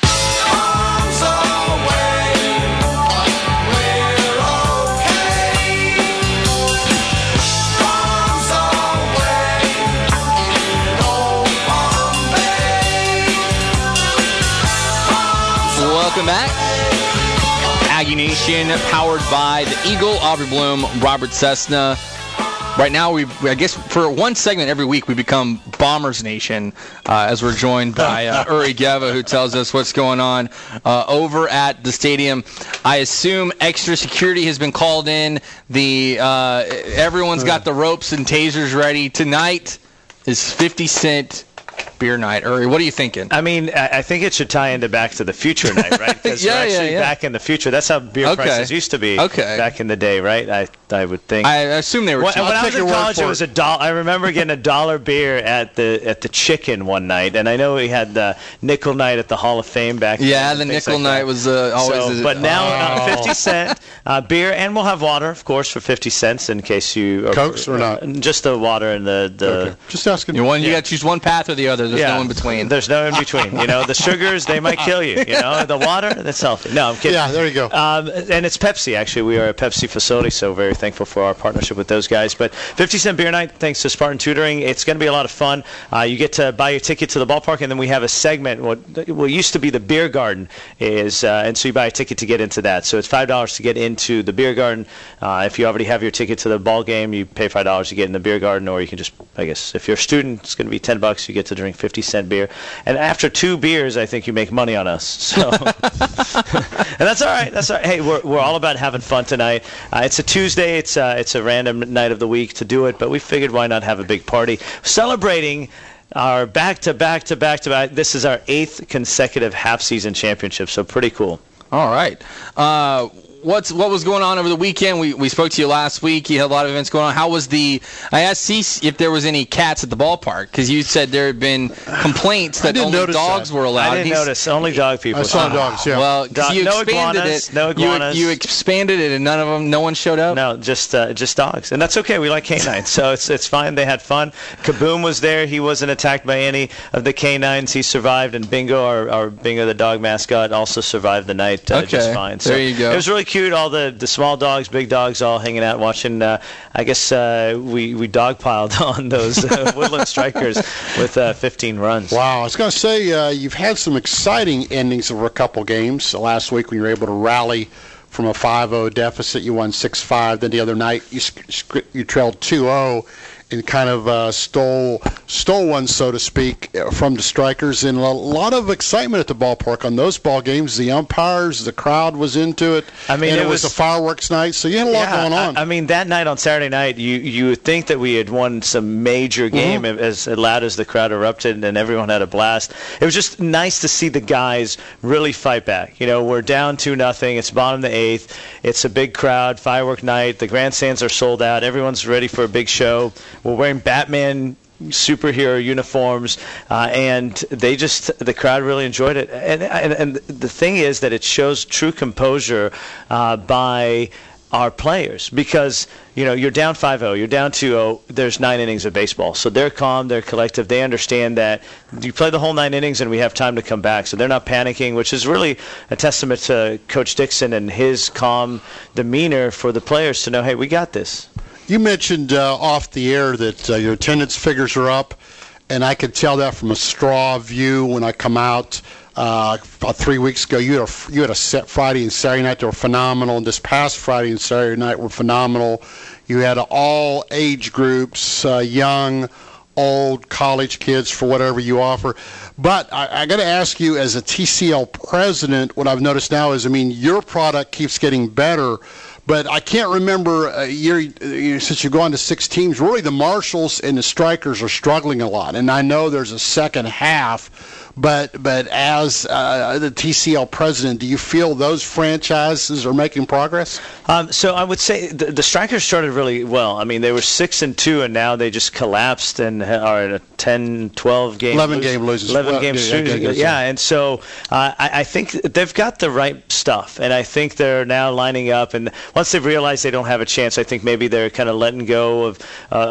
Welcome back. Aggie Nation, powered by the Eagle, Aubrey Bloom, Robert Cessna. Right now, I guess for one segment every week, we become Bombers Nation, as we're joined by Uri Geva, who tells us what's going on over at the stadium. I assume extra security has been called in. Everyone's got the ropes and tasers ready. Tonight is 50 Cent beer night, or what are you thinking? I mean, I think it should tie into Back to the Future night, right? Because we're actually back in the future. That's how beer prices used to be back in the day, right? I would think. I assume they were. When I was in college, it was $1. I remember getting $1 beer at the Chicken one night, and I know we had the nickel night at the Hall of Fame back. Yeah, the nickel night was always. But now 50 cent beer, and we'll have water, of course, for 50 cents in case you Cokes or not. Just the water and the. Okay. Just asking. You got to choose one path or the other. There's no in between. There's no in between. The sugars, they might kill you. The water, that's healthy. No, I'm kidding. Yeah, there you go. And it's Pepsi, actually. We are a Pepsi facility, so very thankful for our partnership with those guys. But 50 cent beer night, thanks to Spartan Tutoring. It's going to be a lot of fun. You get to buy your ticket to the ballpark, and then we have a segment, what used to be the beer garden, and so you buy a ticket to get into that. So it's $5 to get into the beer garden. If you already have your ticket to the ball game, you pay $5 to get in the beer garden, or you can just, I guess, if you're a student, it's going to be $10. You get to drink 50 cent beer. And after 2 beers, I think you make money on us. So, and that's all right. That's all right. Hey, we're all about having fun tonight. It's a Tuesday. It's a random night of the week to do it, but we figured why not have a big party celebrating our back-to-back. This is our 8th consecutive half-season championship, so pretty cool. All right. What was going on over the weekend? We spoke to you last week. You had a lot of events going on. How was I asked Cease if there was any cats at the ballpark, because you said there had been complaints that only dogs were allowed. I didn't notice. Only dog people. I saw dogs, yeah. Well, you expanded it. No iguanas. You expanded it, and no one showed up? No, just dogs. And that's okay. We like canines, so it's fine. They had fun. Kaboom was there. He wasn't attacked by any of the canines. He survived, and Bingo, our Bingo the dog mascot, also survived the night just fine. So there you go. It was really cute. All the small dogs, big dogs, all hanging out watching. I guess we dogpiled on those Woodland Strikers with 15 runs. Wow, I was going to say you've had some exciting endings over a couple games. Last week when you were able to rally from a 5-0 deficit, you won 6-5. Then the other night you trailed 2-0. And kind of stole one, so to speak, from the Strikers. And a lot of excitement at the ballpark on those ball games. The umpires, the crowd was into it. I mean, and it was a fireworks night, so you had a lot going on. I mean, that night on Saturday night, you would think that we had won some major game as loud as the crowd erupted, and everyone had a blast. It was just nice to see the guys really fight back. We're down 2-0. It's bottom of the 8th. It's a big crowd, firework night. The grandstands are sold out. Everyone's ready for a big show. We're wearing Batman superhero uniforms, and the crowd really enjoyed it. And the thing is that it shows true composure by our players, because you're down 5-0, you're down 2-0, there's 9 innings of baseball, so they're calm, they're collective, they understand that you play the whole 9 innings and we have time to come back, so they're not panicking, which is really a testament to Coach Dixon and his calm demeanor for the players to know, hey, we got this. You mentioned off the air that your attendance figures are up, and I could tell that from a straw view when I come out. About 3 weeks ago, you had a set Friday and Saturday night that were phenomenal, and this past Friday and Saturday night were phenomenal. You had all age groups, young, old, college kids, for whatever you offer. But I got to ask you, as a TCL president, what I've noticed now is, your product keeps getting better. But I can't remember a year since you've gone to 6 teams. Really, the Marshals and the Strikers are struggling a lot, and I know there's a second half. But as the TCL president, do you feel those franchises are making progress? So I would say the Strikers started really well. They were 6-2, and now they just collapsed and are at a 10, 12 game 11 game losing. 11 game streak. Yeah, and so I think they've got the right stuff, and I think they're now lining up. And once they've realized they don't have a chance, I think maybe they're kind of letting go of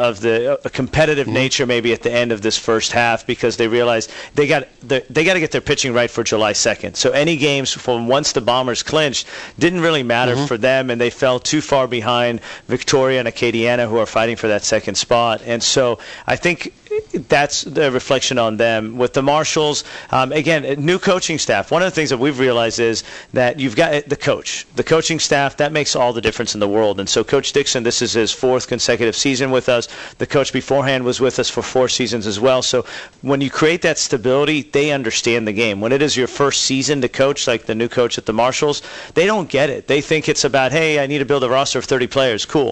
the competitive nature maybe at the end of this first half, because they realize they got to get their pitching right for July 2nd. So any games from once the Bombers clinched didn't really matter for them, and they fell too far behind Victoria and Acadiana, who are fighting for that second spot. And so I think that's the reflection on them. With the Marshals, again, new coaching staff. One of the things that we've realized is that you've got the coaching staff. That makes all the difference in the world. And so Coach Dixon, this is his 4th consecutive season with us. The coach beforehand was with us for 4 seasons as well. So when you create that stability, they understand the game. When it is your first season to coach, like the new coach at the Marshals, they don't get it. They think it's about, hey, I need to build a roster of 30 players. Cool.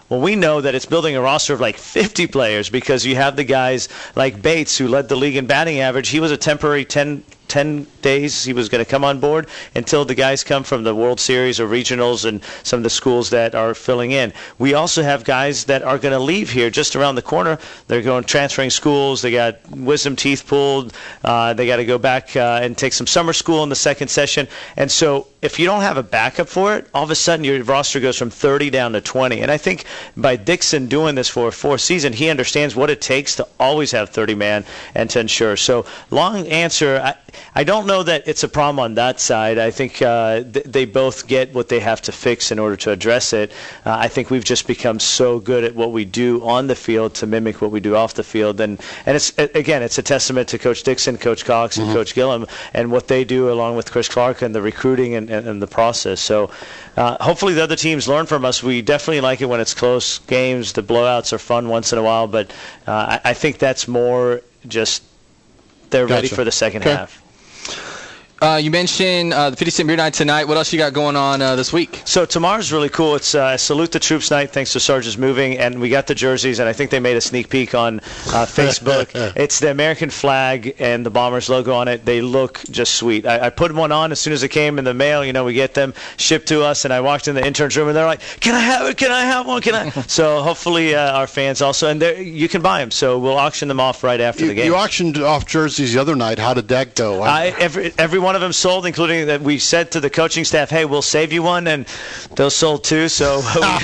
Well, we know that it's building a roster of like 50 players because you have the guys like Bates, who led the league in batting average. He was a temporary 10 days he was going to come on board until the guys come from the World Series or regionals and some of the schools that are filling in. We also have guys that are going to leave here just around the corner. They're going transferring schools. They got wisdom teeth pulled. They got to go back and take some summer school in the second session. And so if you don't have a backup for it, all of a sudden your roster goes from 30 down to 20. And I think by Dixon doing this for a fourth season, he understands what it takes to always have 30-man and to ensure. So long answer, I don't know that it's a problem on that side. I think they both get what they have to fix in order to address it. I think we've just become so good at what we do on the field to mimic what we do off the field. And it's a testament to Coach Dixon, Coach Cox, and Coach Gillum and what they do along with Chris Clark and the recruiting and the process. So hopefully the other teams learn from us. We definitely like it when it's close games. The blowouts are fun once in a while, but I think that's more just they're ready for the second half. You mentioned the 50 Cent Beer Night tonight. What else you got going on this week? So tomorrow's really cool. It's Salute the Troops night, thanks to Sarge's Moving, and we got the jerseys, and I think they made a sneak peek on Facebook. It's the American flag and the Bombers logo on it. They look just sweet. I put one on as soon as it came in the mail. You know, we get them shipped to us, and I walked in the intern's room, and they're like, "Can I have it? Can I have one? Can I?" So hopefully our fans also, and you can buy them. So we'll auction them off right after the game. You auctioned off jerseys the other night. How did that go? Every one of them sold, including that we said to the coaching staff, "Hey, we'll save you one," and those sold too. So,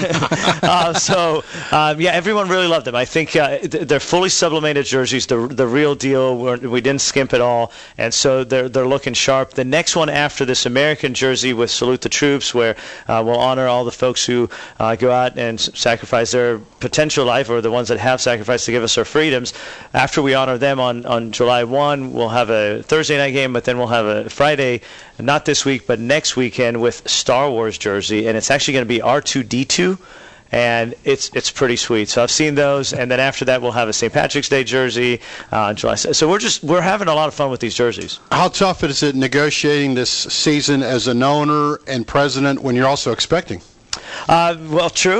everyone really loved them. I think they're fully sublimated jerseys, the real deal. We didn't skimp at all, and so they're looking sharp. The next one after this American jersey with Salute the Troops, where we'll honor all the folks who go out and sacrifice their potential life, or the ones that have sacrificed to give us our freedoms. After we honor them on July 1, we'll have a Thursday night game, but then we'll have a Friday, not this week, but next weekend with Star Wars jersey, and it's actually going to be R2-D2, and it's pretty sweet. So I've seen those, and then after that we'll have a St. Patrick's Day jersey July. So we're having a lot of fun with these jerseys. How tough is it negotiating this season as an owner and president when you're also expecting? Well, true.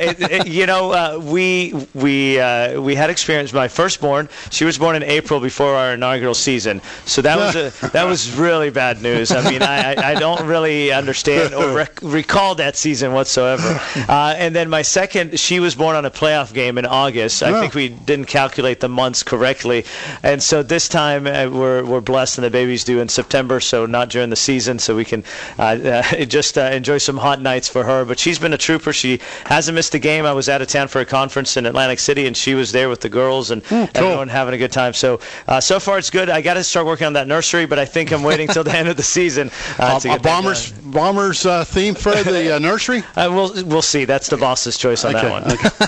We had experience. My firstborn, she was born in April before our inaugural season, so that was really bad news. I mean, I don't really understand or recall that season whatsoever. And then my second, she was born on a playoff game in August. I think we didn't calculate the months correctly, and so this time we're blessed, and the baby's due in September, so not during the season, so we can just enjoy some hot nights for her. But she's been a trooper. She hasn't missed a game. I was out of town for a conference in Atlantic City, and she was there with the girls and everyone having a good time. So far it's good. I got to start working on that nursery, but I think I'm waiting till the end of the season to get Bombers theme for the nursery? We'll see. That's the boss's choice on that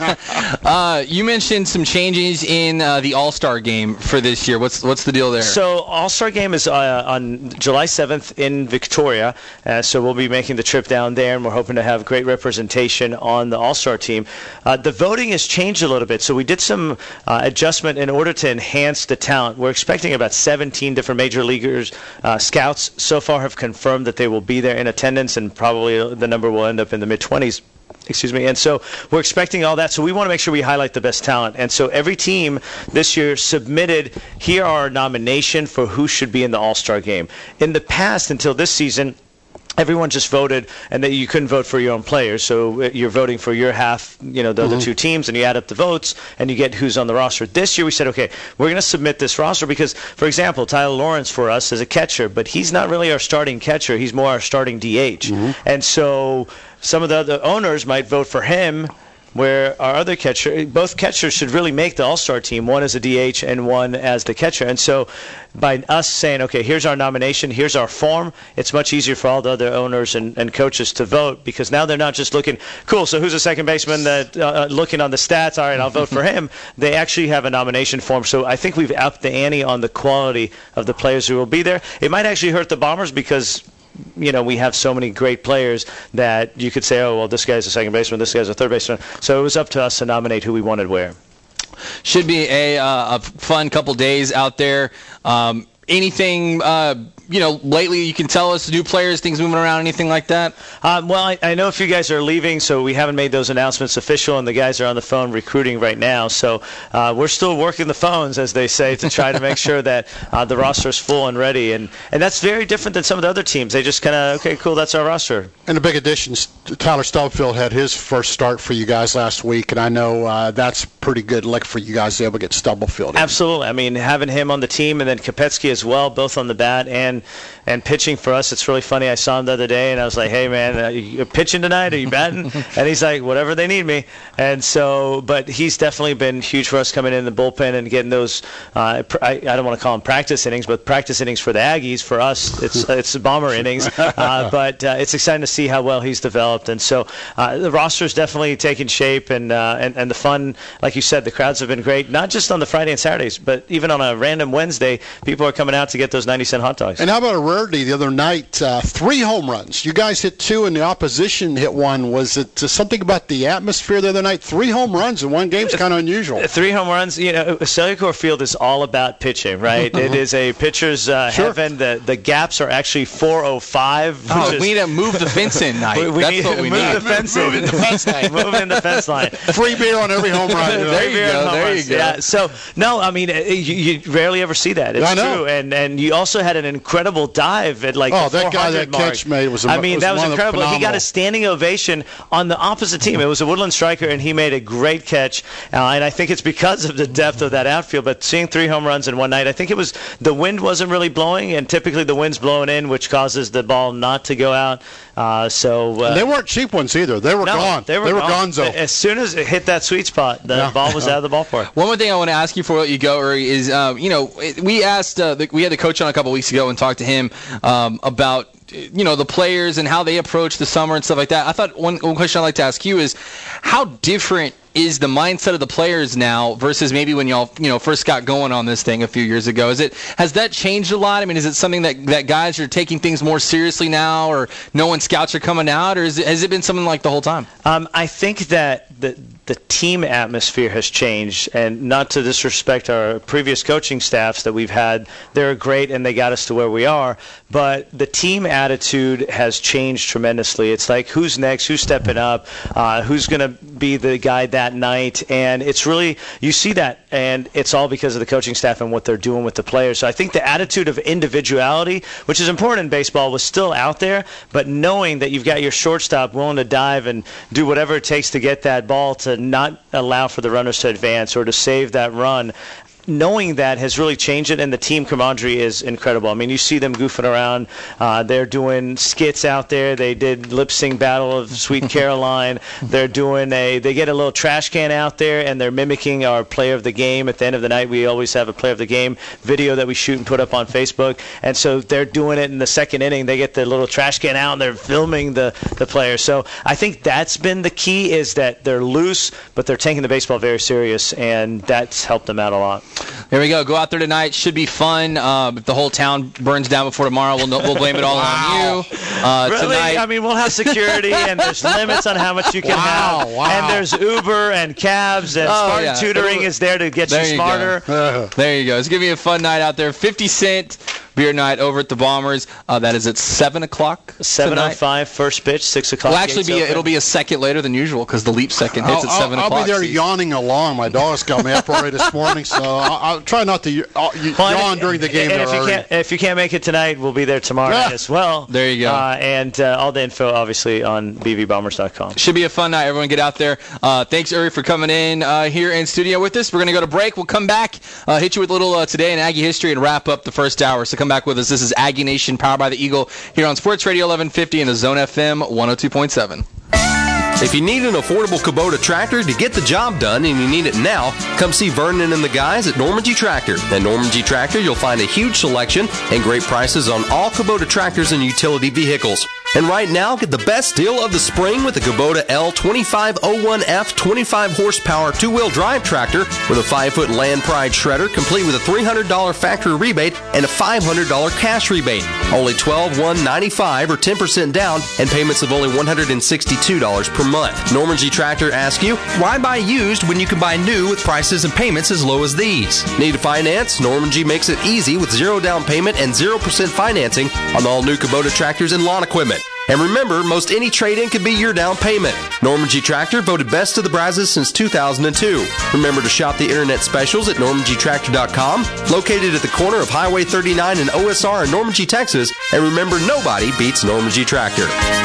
one. You mentioned some changes in the All-Star game for this year. What's the deal there? So All-Star game is on July 7th in Victoria, so we'll be making the trip down there, and we're hoping to have great representation on the All-Star team. The voting has changed a little bit, so we did some adjustment in order to enhance the talent. We're expecting about 17 different major leaguers. Scouts so far have confirmed that they will be there in attendance, and probably the number will end up in the mid-20s. Excuse me. And so we're expecting all that. So we want to make sure we highlight the best talent. And so every team this year submitted, here are our nomination for who should be in the All-Star game. In the past, until this season, everyone just voted, and that you couldn't vote for your own players. So you're voting for your half, the other two teams, and you add up the votes, and you get who's on the roster. This year we said, okay, we're going to submit this roster because, for example, Tyler Lawrence for us is a catcher, but he's not really our starting catcher. He's more our starting DH. And so some of the other owners might vote for him, where our other catcher, both catchers should really make the All-Star team, one as a DH and one as the catcher. And so by us saying, okay, here's our nomination, here's our form, it's much easier for all the other owners and coaches to vote, because now they're not just looking, cool, so who's the second baseman that looking on the stats, all right, I'll vote for him. They actually have a nomination form. So I think we've upped the ante on the quality of the players who will be there. It might actually hurt the Bombers because we have so many great players that you could say, oh, well, this guy's a second baseman, this guy's a third baseman. So it was up to us to nominate who we wanted where. Should be a fun couple days out there. anything, lately you can tell us, new players, things moving around, anything like that? Well, I know a few guys are leaving, so we haven't made those announcements official, and the guys are on the phone recruiting right now. So we're still working the phones, as they say, to try to make sure that the roster is full and ready. And that's very different than some of the other teams. They just kind of, okay, cool, that's our roster. And the big addition, Tyler Stubblefield had his first start for you guys last week, and I know that's a pretty good lick for you guys to be able to get Stubblefield in. Absolutely. I mean, having him on the team and then Kopetsky as well, both on the bat and pitching for us, it's really funny. I saw him the other day, and I was like, hey, man, are you pitching tonight? Are you batting? And he's like, whatever they need me. And so, but he's definitely been huge for us coming in the bullpen and getting those, I don't want to call them practice innings, but practice innings for the Aggies. For us, it's Bomber innings. But it's exciting to see how well he's developed. And so the roster's definitely taking shape, and the fun, like you said, the crowds have been great, not just on the Friday and Saturdays, but even on a random Wednesday, people are coming out to get those 90-cent hot dogs. And how about a rarity the other night? 3 home runs. You guys hit 2 and the opposition hit 1. Was it something about the atmosphere the other night? 3 home runs in one game is kind of unusual. 3 home runs. Cellular Field is all about pitching, right? It is a pitcher's heaven. The gaps are actually 405. We need to move the fence in night. That's what we need. Move the fence in. Moving the fence line. Moving the fence line. Free beer on every home run. There you go. Yeah. So no, I mean you rarely ever see that. It's true. And you also had an incredible dive at like the 400 that guy that mark. Catch made was. That was incredible. He got a standing ovation on the opposite team. It was a Woodland striker, and he made a great catch. And I think it's because of the depth of that outfield. But seeing 3 home runs in one night, I think it was the wind wasn't really blowing, and typically the wind's blowing in, which causes the ball not to go out. They weren't cheap ones either. They were gone. They were gonzo. As soon as it hit that sweet spot, the ball was out of the ballpark. One more thing I want to ask you before we let you go, Uri, is we asked we had the coach on a couple weeks ago and talked to him about the players and how they approach the summer and stuff like that. I thought one question I'd like to ask you is how different is the mindset of the players now versus maybe when y'all first got going on this thing a few years ago? Has that changed a lot? I mean, is it something that guys are taking things more seriously now, or knowing scouts are coming out, or has it been something like the whole time? I think that the team atmosphere has changed, and not to disrespect our previous coaching staffs that we've had. They're great, and they got us to where we are, but the team attitude has changed tremendously. It's like, who's next, who's stepping up, who's going to be the guy that night, and it's really, you see that, and it's all because of the coaching staff and what they're doing with the players. So I think the attitude of individuality, which is important in baseball, was still out there, but knowing that you've got your shortstop willing to dive and do whatever it takes to get that ball to not allow for the runners to advance or to save that run, knowing that has really changed it, and the team camaraderie is incredible. I mean, you see them goofing around. They're doing skits out there. They did lip sync Battle of Sweet Caroline. They're doing they get a little trash can out there, and they're mimicking our player of the game. At the end of the night, we always have a player of the game video that we shoot and put up on Facebook. And so they're doing it in the second inning. They get the little trash can out, and they're filming the player. So I think that's been the key, is that they're loose, but they're taking the baseball very serious, and that's helped them out a lot. There we go. Go out there tonight. Should be fun. If the whole town burns down before tomorrow, we'll blame it all on you. Really? Tonight. I mean, we'll have security, and there's limits on how much you can have. And there's Uber and cabs, and Spartan Tutoring is there to get you smarter. There you go. It's going to be a fun night out there. 50 Cent beer night over at the Bombers. That is at 7 o'clock. 7:05, first pitch, 6 o'clock. Well, actually, it'll be a second later than usual because the leap second hits at 7 o'clock. I'll be there yawning along. My dog's got me up already this morning, so I'll try not to yawn during the game. And if you can't make it tonight, we'll be there tomorrow night as well. There you go. And all the info, obviously, on bvbombers.com. Should be a fun night. Everyone get out there. Thanks, Uri, for coming in here in studio with us. We're going to go to break. We'll come back, hit you with a little Today in Aggie history, and wrap up the first hour. So come back with us. This is Aggie Nation, powered by the Eagle, here on Sports Radio 1150 and the Zone FM 102.7. If you need an affordable Kubota tractor to get the job done and you need it now, come see Vernon and the guys at Norman G. Tractor. At Norman G. Tractor, you'll find a huge selection and great prices on all Kubota tractors and utility vehicles. And right now, get the best deal of the spring with the Kubota L2501F 25 horsepower two-wheel drive tractor with a 5-foot Land Pride shredder, complete with a $300 factory rebate and a $500 cash rebate. Only $12,195 or 10% down and payments of only $162 per month. Norman G. Tractor asks you, why buy used when you can buy new with prices and payments as low as these? Need to finance? Norman G. makes it easy with 0 down payment and 0% financing on all new Kubota tractors and lawn equipment. And remember, most any trade-in can be your down payment. Norman G. Tractor voted best of the Brazos since 2002. Remember to shop the internet specials at normangtractor.com, located at the corner of Highway 39 and OSR in Norman G., Texas. And remember, nobody beats Norman G. Tractor.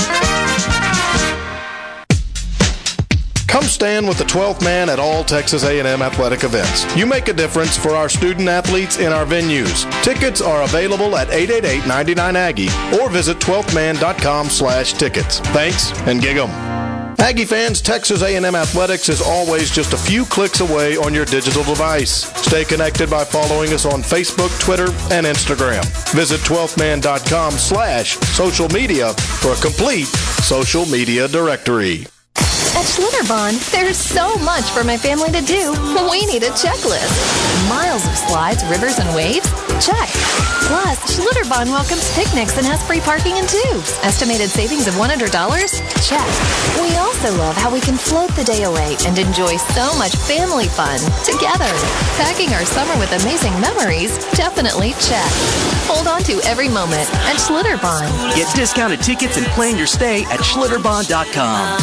Come stand with the 12th man at all Texas A&M athletic events. You make a difference for our student athletes in our venues. Tickets are available at 888-99-AGGIE or visit 12thman.com/tickets. Thanks, and gig 'em. Aggie fans, Texas A&M Athletics is always just a few clicks away on your digital device. Stay connected by following us on Facebook, Twitter, and Instagram. Visit 12thman.com/social media for a complete social media directory. At Schlitterbahn, there's so much for my family to do. We need a checklist. Miles of slides, rivers, and waves? Check. Plus, Schlitterbahn welcomes picnics and has free parking in tubes. Estimated savings of $100? Check. We also love how we can float the day away and enjoy so much family fun together. Packing our summer with amazing memories? Definitely check. Hold on to every moment at Schlitterbahn. Get discounted tickets and plan your stay at Schlitterbahn.com.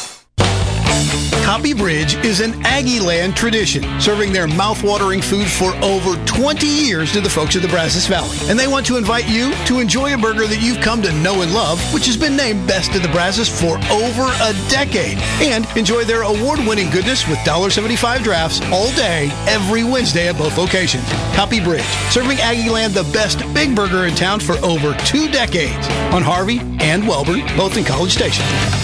Copy Bridge is an Aggie Land tradition, serving their mouth-watering food for over 20 years to the folks of the Brazos Valley. And they want to invite you to enjoy a burger that you've come to know and love, which has been named Best of the Brazos for over a decade. And enjoy their award-winning goodness with $1.75 drafts all day, every Wednesday at both locations. Copy Bridge, serving Aggie Land the best big burger in town for over 2 decades. On Harvey and Welborn, both in College Station.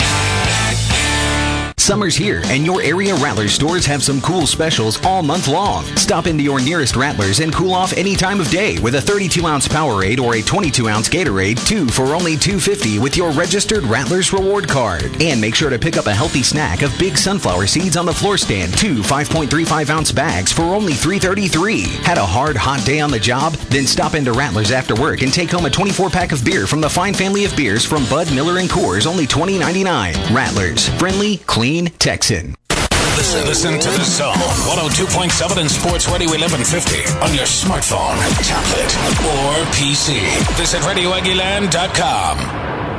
Summer's here, and your area Rattlers stores have some cool specials all month long. Stop into your nearest Rattlers and cool off any time of day with a 32-ounce Powerade or a 22-ounce Gatorade, 2 for only $2.50 with your registered Rattlers reward card. And make sure to pick up a healthy snack of big sunflower seeds on the floor stand, 2 5.35-ounce bags for only $3.33. Had a hard, hot day on the job? Then stop into Rattlers after work and take home a 24-pack of beer from the fine family of beers from Bud, Miller, and Coors, only $20.99. Rattlers. Friendly, clean, Texan. Listen to The Zone, 102.7 and Sports Radio 1150 on your smartphone, tablet, or PC. Visit RadioAggieland.com.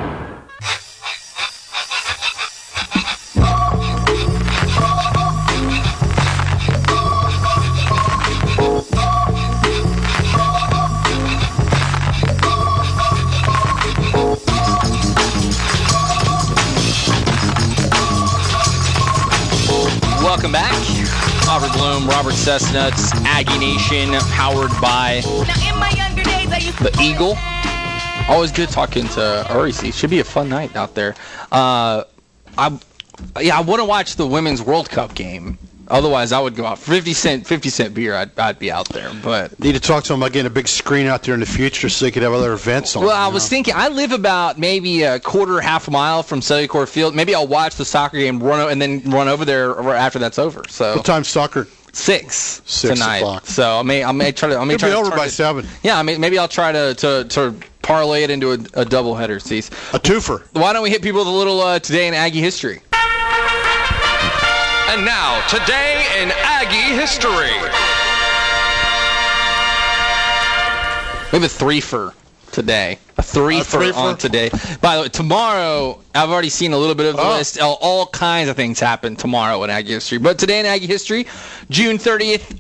Welcome back. Robert Bloom, Robert Cessnuts, Aggie Nation, powered by the Eagle. Always good talking to Uricy. Should be a fun night out there. I want to watch the Women's World Cup game. Otherwise, I would go out for 50 cent beer. I'd be out there. But need to talk to them about getting a big screen out there in the future so they could have other events on. Well, I was thinking, I live about maybe a half a mile from Cellular Field. Maybe I'll watch the soccer game, and then run over there after that's over. So what time's soccer? 6 tonight. O'clock. So I may try to. It'll be over by 7. Yeah, maybe I'll try to parlay it into a doubleheader. Cease a twofer. Why don't we hit people with a little today in Aggie history? And now, today in Aggie history. We have a threefer today. A threefer on today. By the way, tomorrow, I've already seen a little bit of the list. All kinds of things happen tomorrow in Aggie history. But today in Aggie history, June 30th,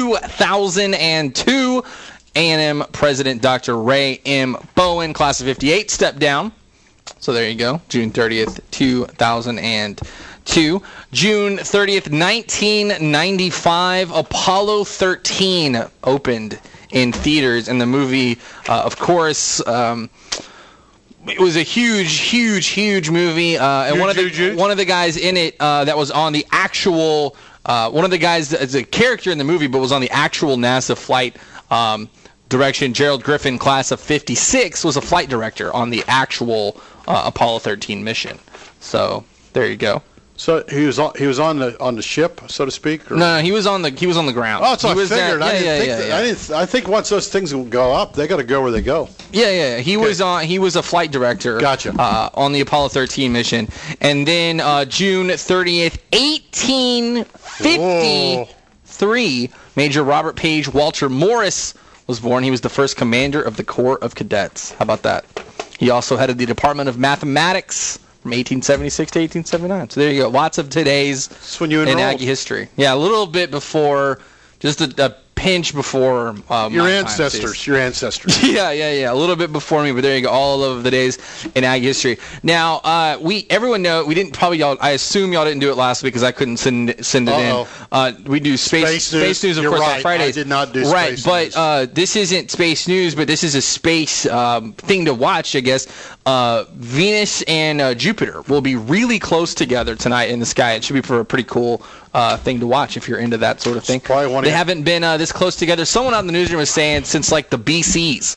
2002, A&M President Dr. Ray M. Bowen, class of 58, stepped down. So there you go, June 30th, 2002. June 30th, 1995, Apollo 13 opened in theaters, and the movie, of course, it was a huge movie. And one of the guys in it that was on the actual, one of the guys as a character in the movie, but was on the actual NASA flight. direction. Gerald Griffin, class of 56, was a flight director on the actual Apollo 13 mission. So there you go. So he was on the ship, so to speak. Or? No, he was on the ground. Oh, so I figured. I think once those things go up, they got to go where they go. Yeah. He was a flight director. Gotcha. On the Apollo 13 mission, and then June 30th, 1853, Major Robert Page Walter Morris was born. He was the first commander of the Corps of Cadets. How about that? He also headed the Department of Mathematics from 1876 to 1879. So there you go. Lots of today's in Aggie history. Yeah, a little bit before, just a pinch before your ancestors. Your ancestors. Yeah. A little bit before me, but there you go. All of the days in Aggie history. Now, everyone know we didn't probably y'all. I assume y'all didn't do it last week because I couldn't send it in. We do space news of course on Fridays. I did not do space news. But this isn't space news, but this is a space thing to watch, I guess. Venus and Jupiter will be really close together tonight in the sky. It should be for a pretty cool thing to watch if you're into that sort of thing. They haven't been this close together. Someone out in the newsroom was saying since like the BCs.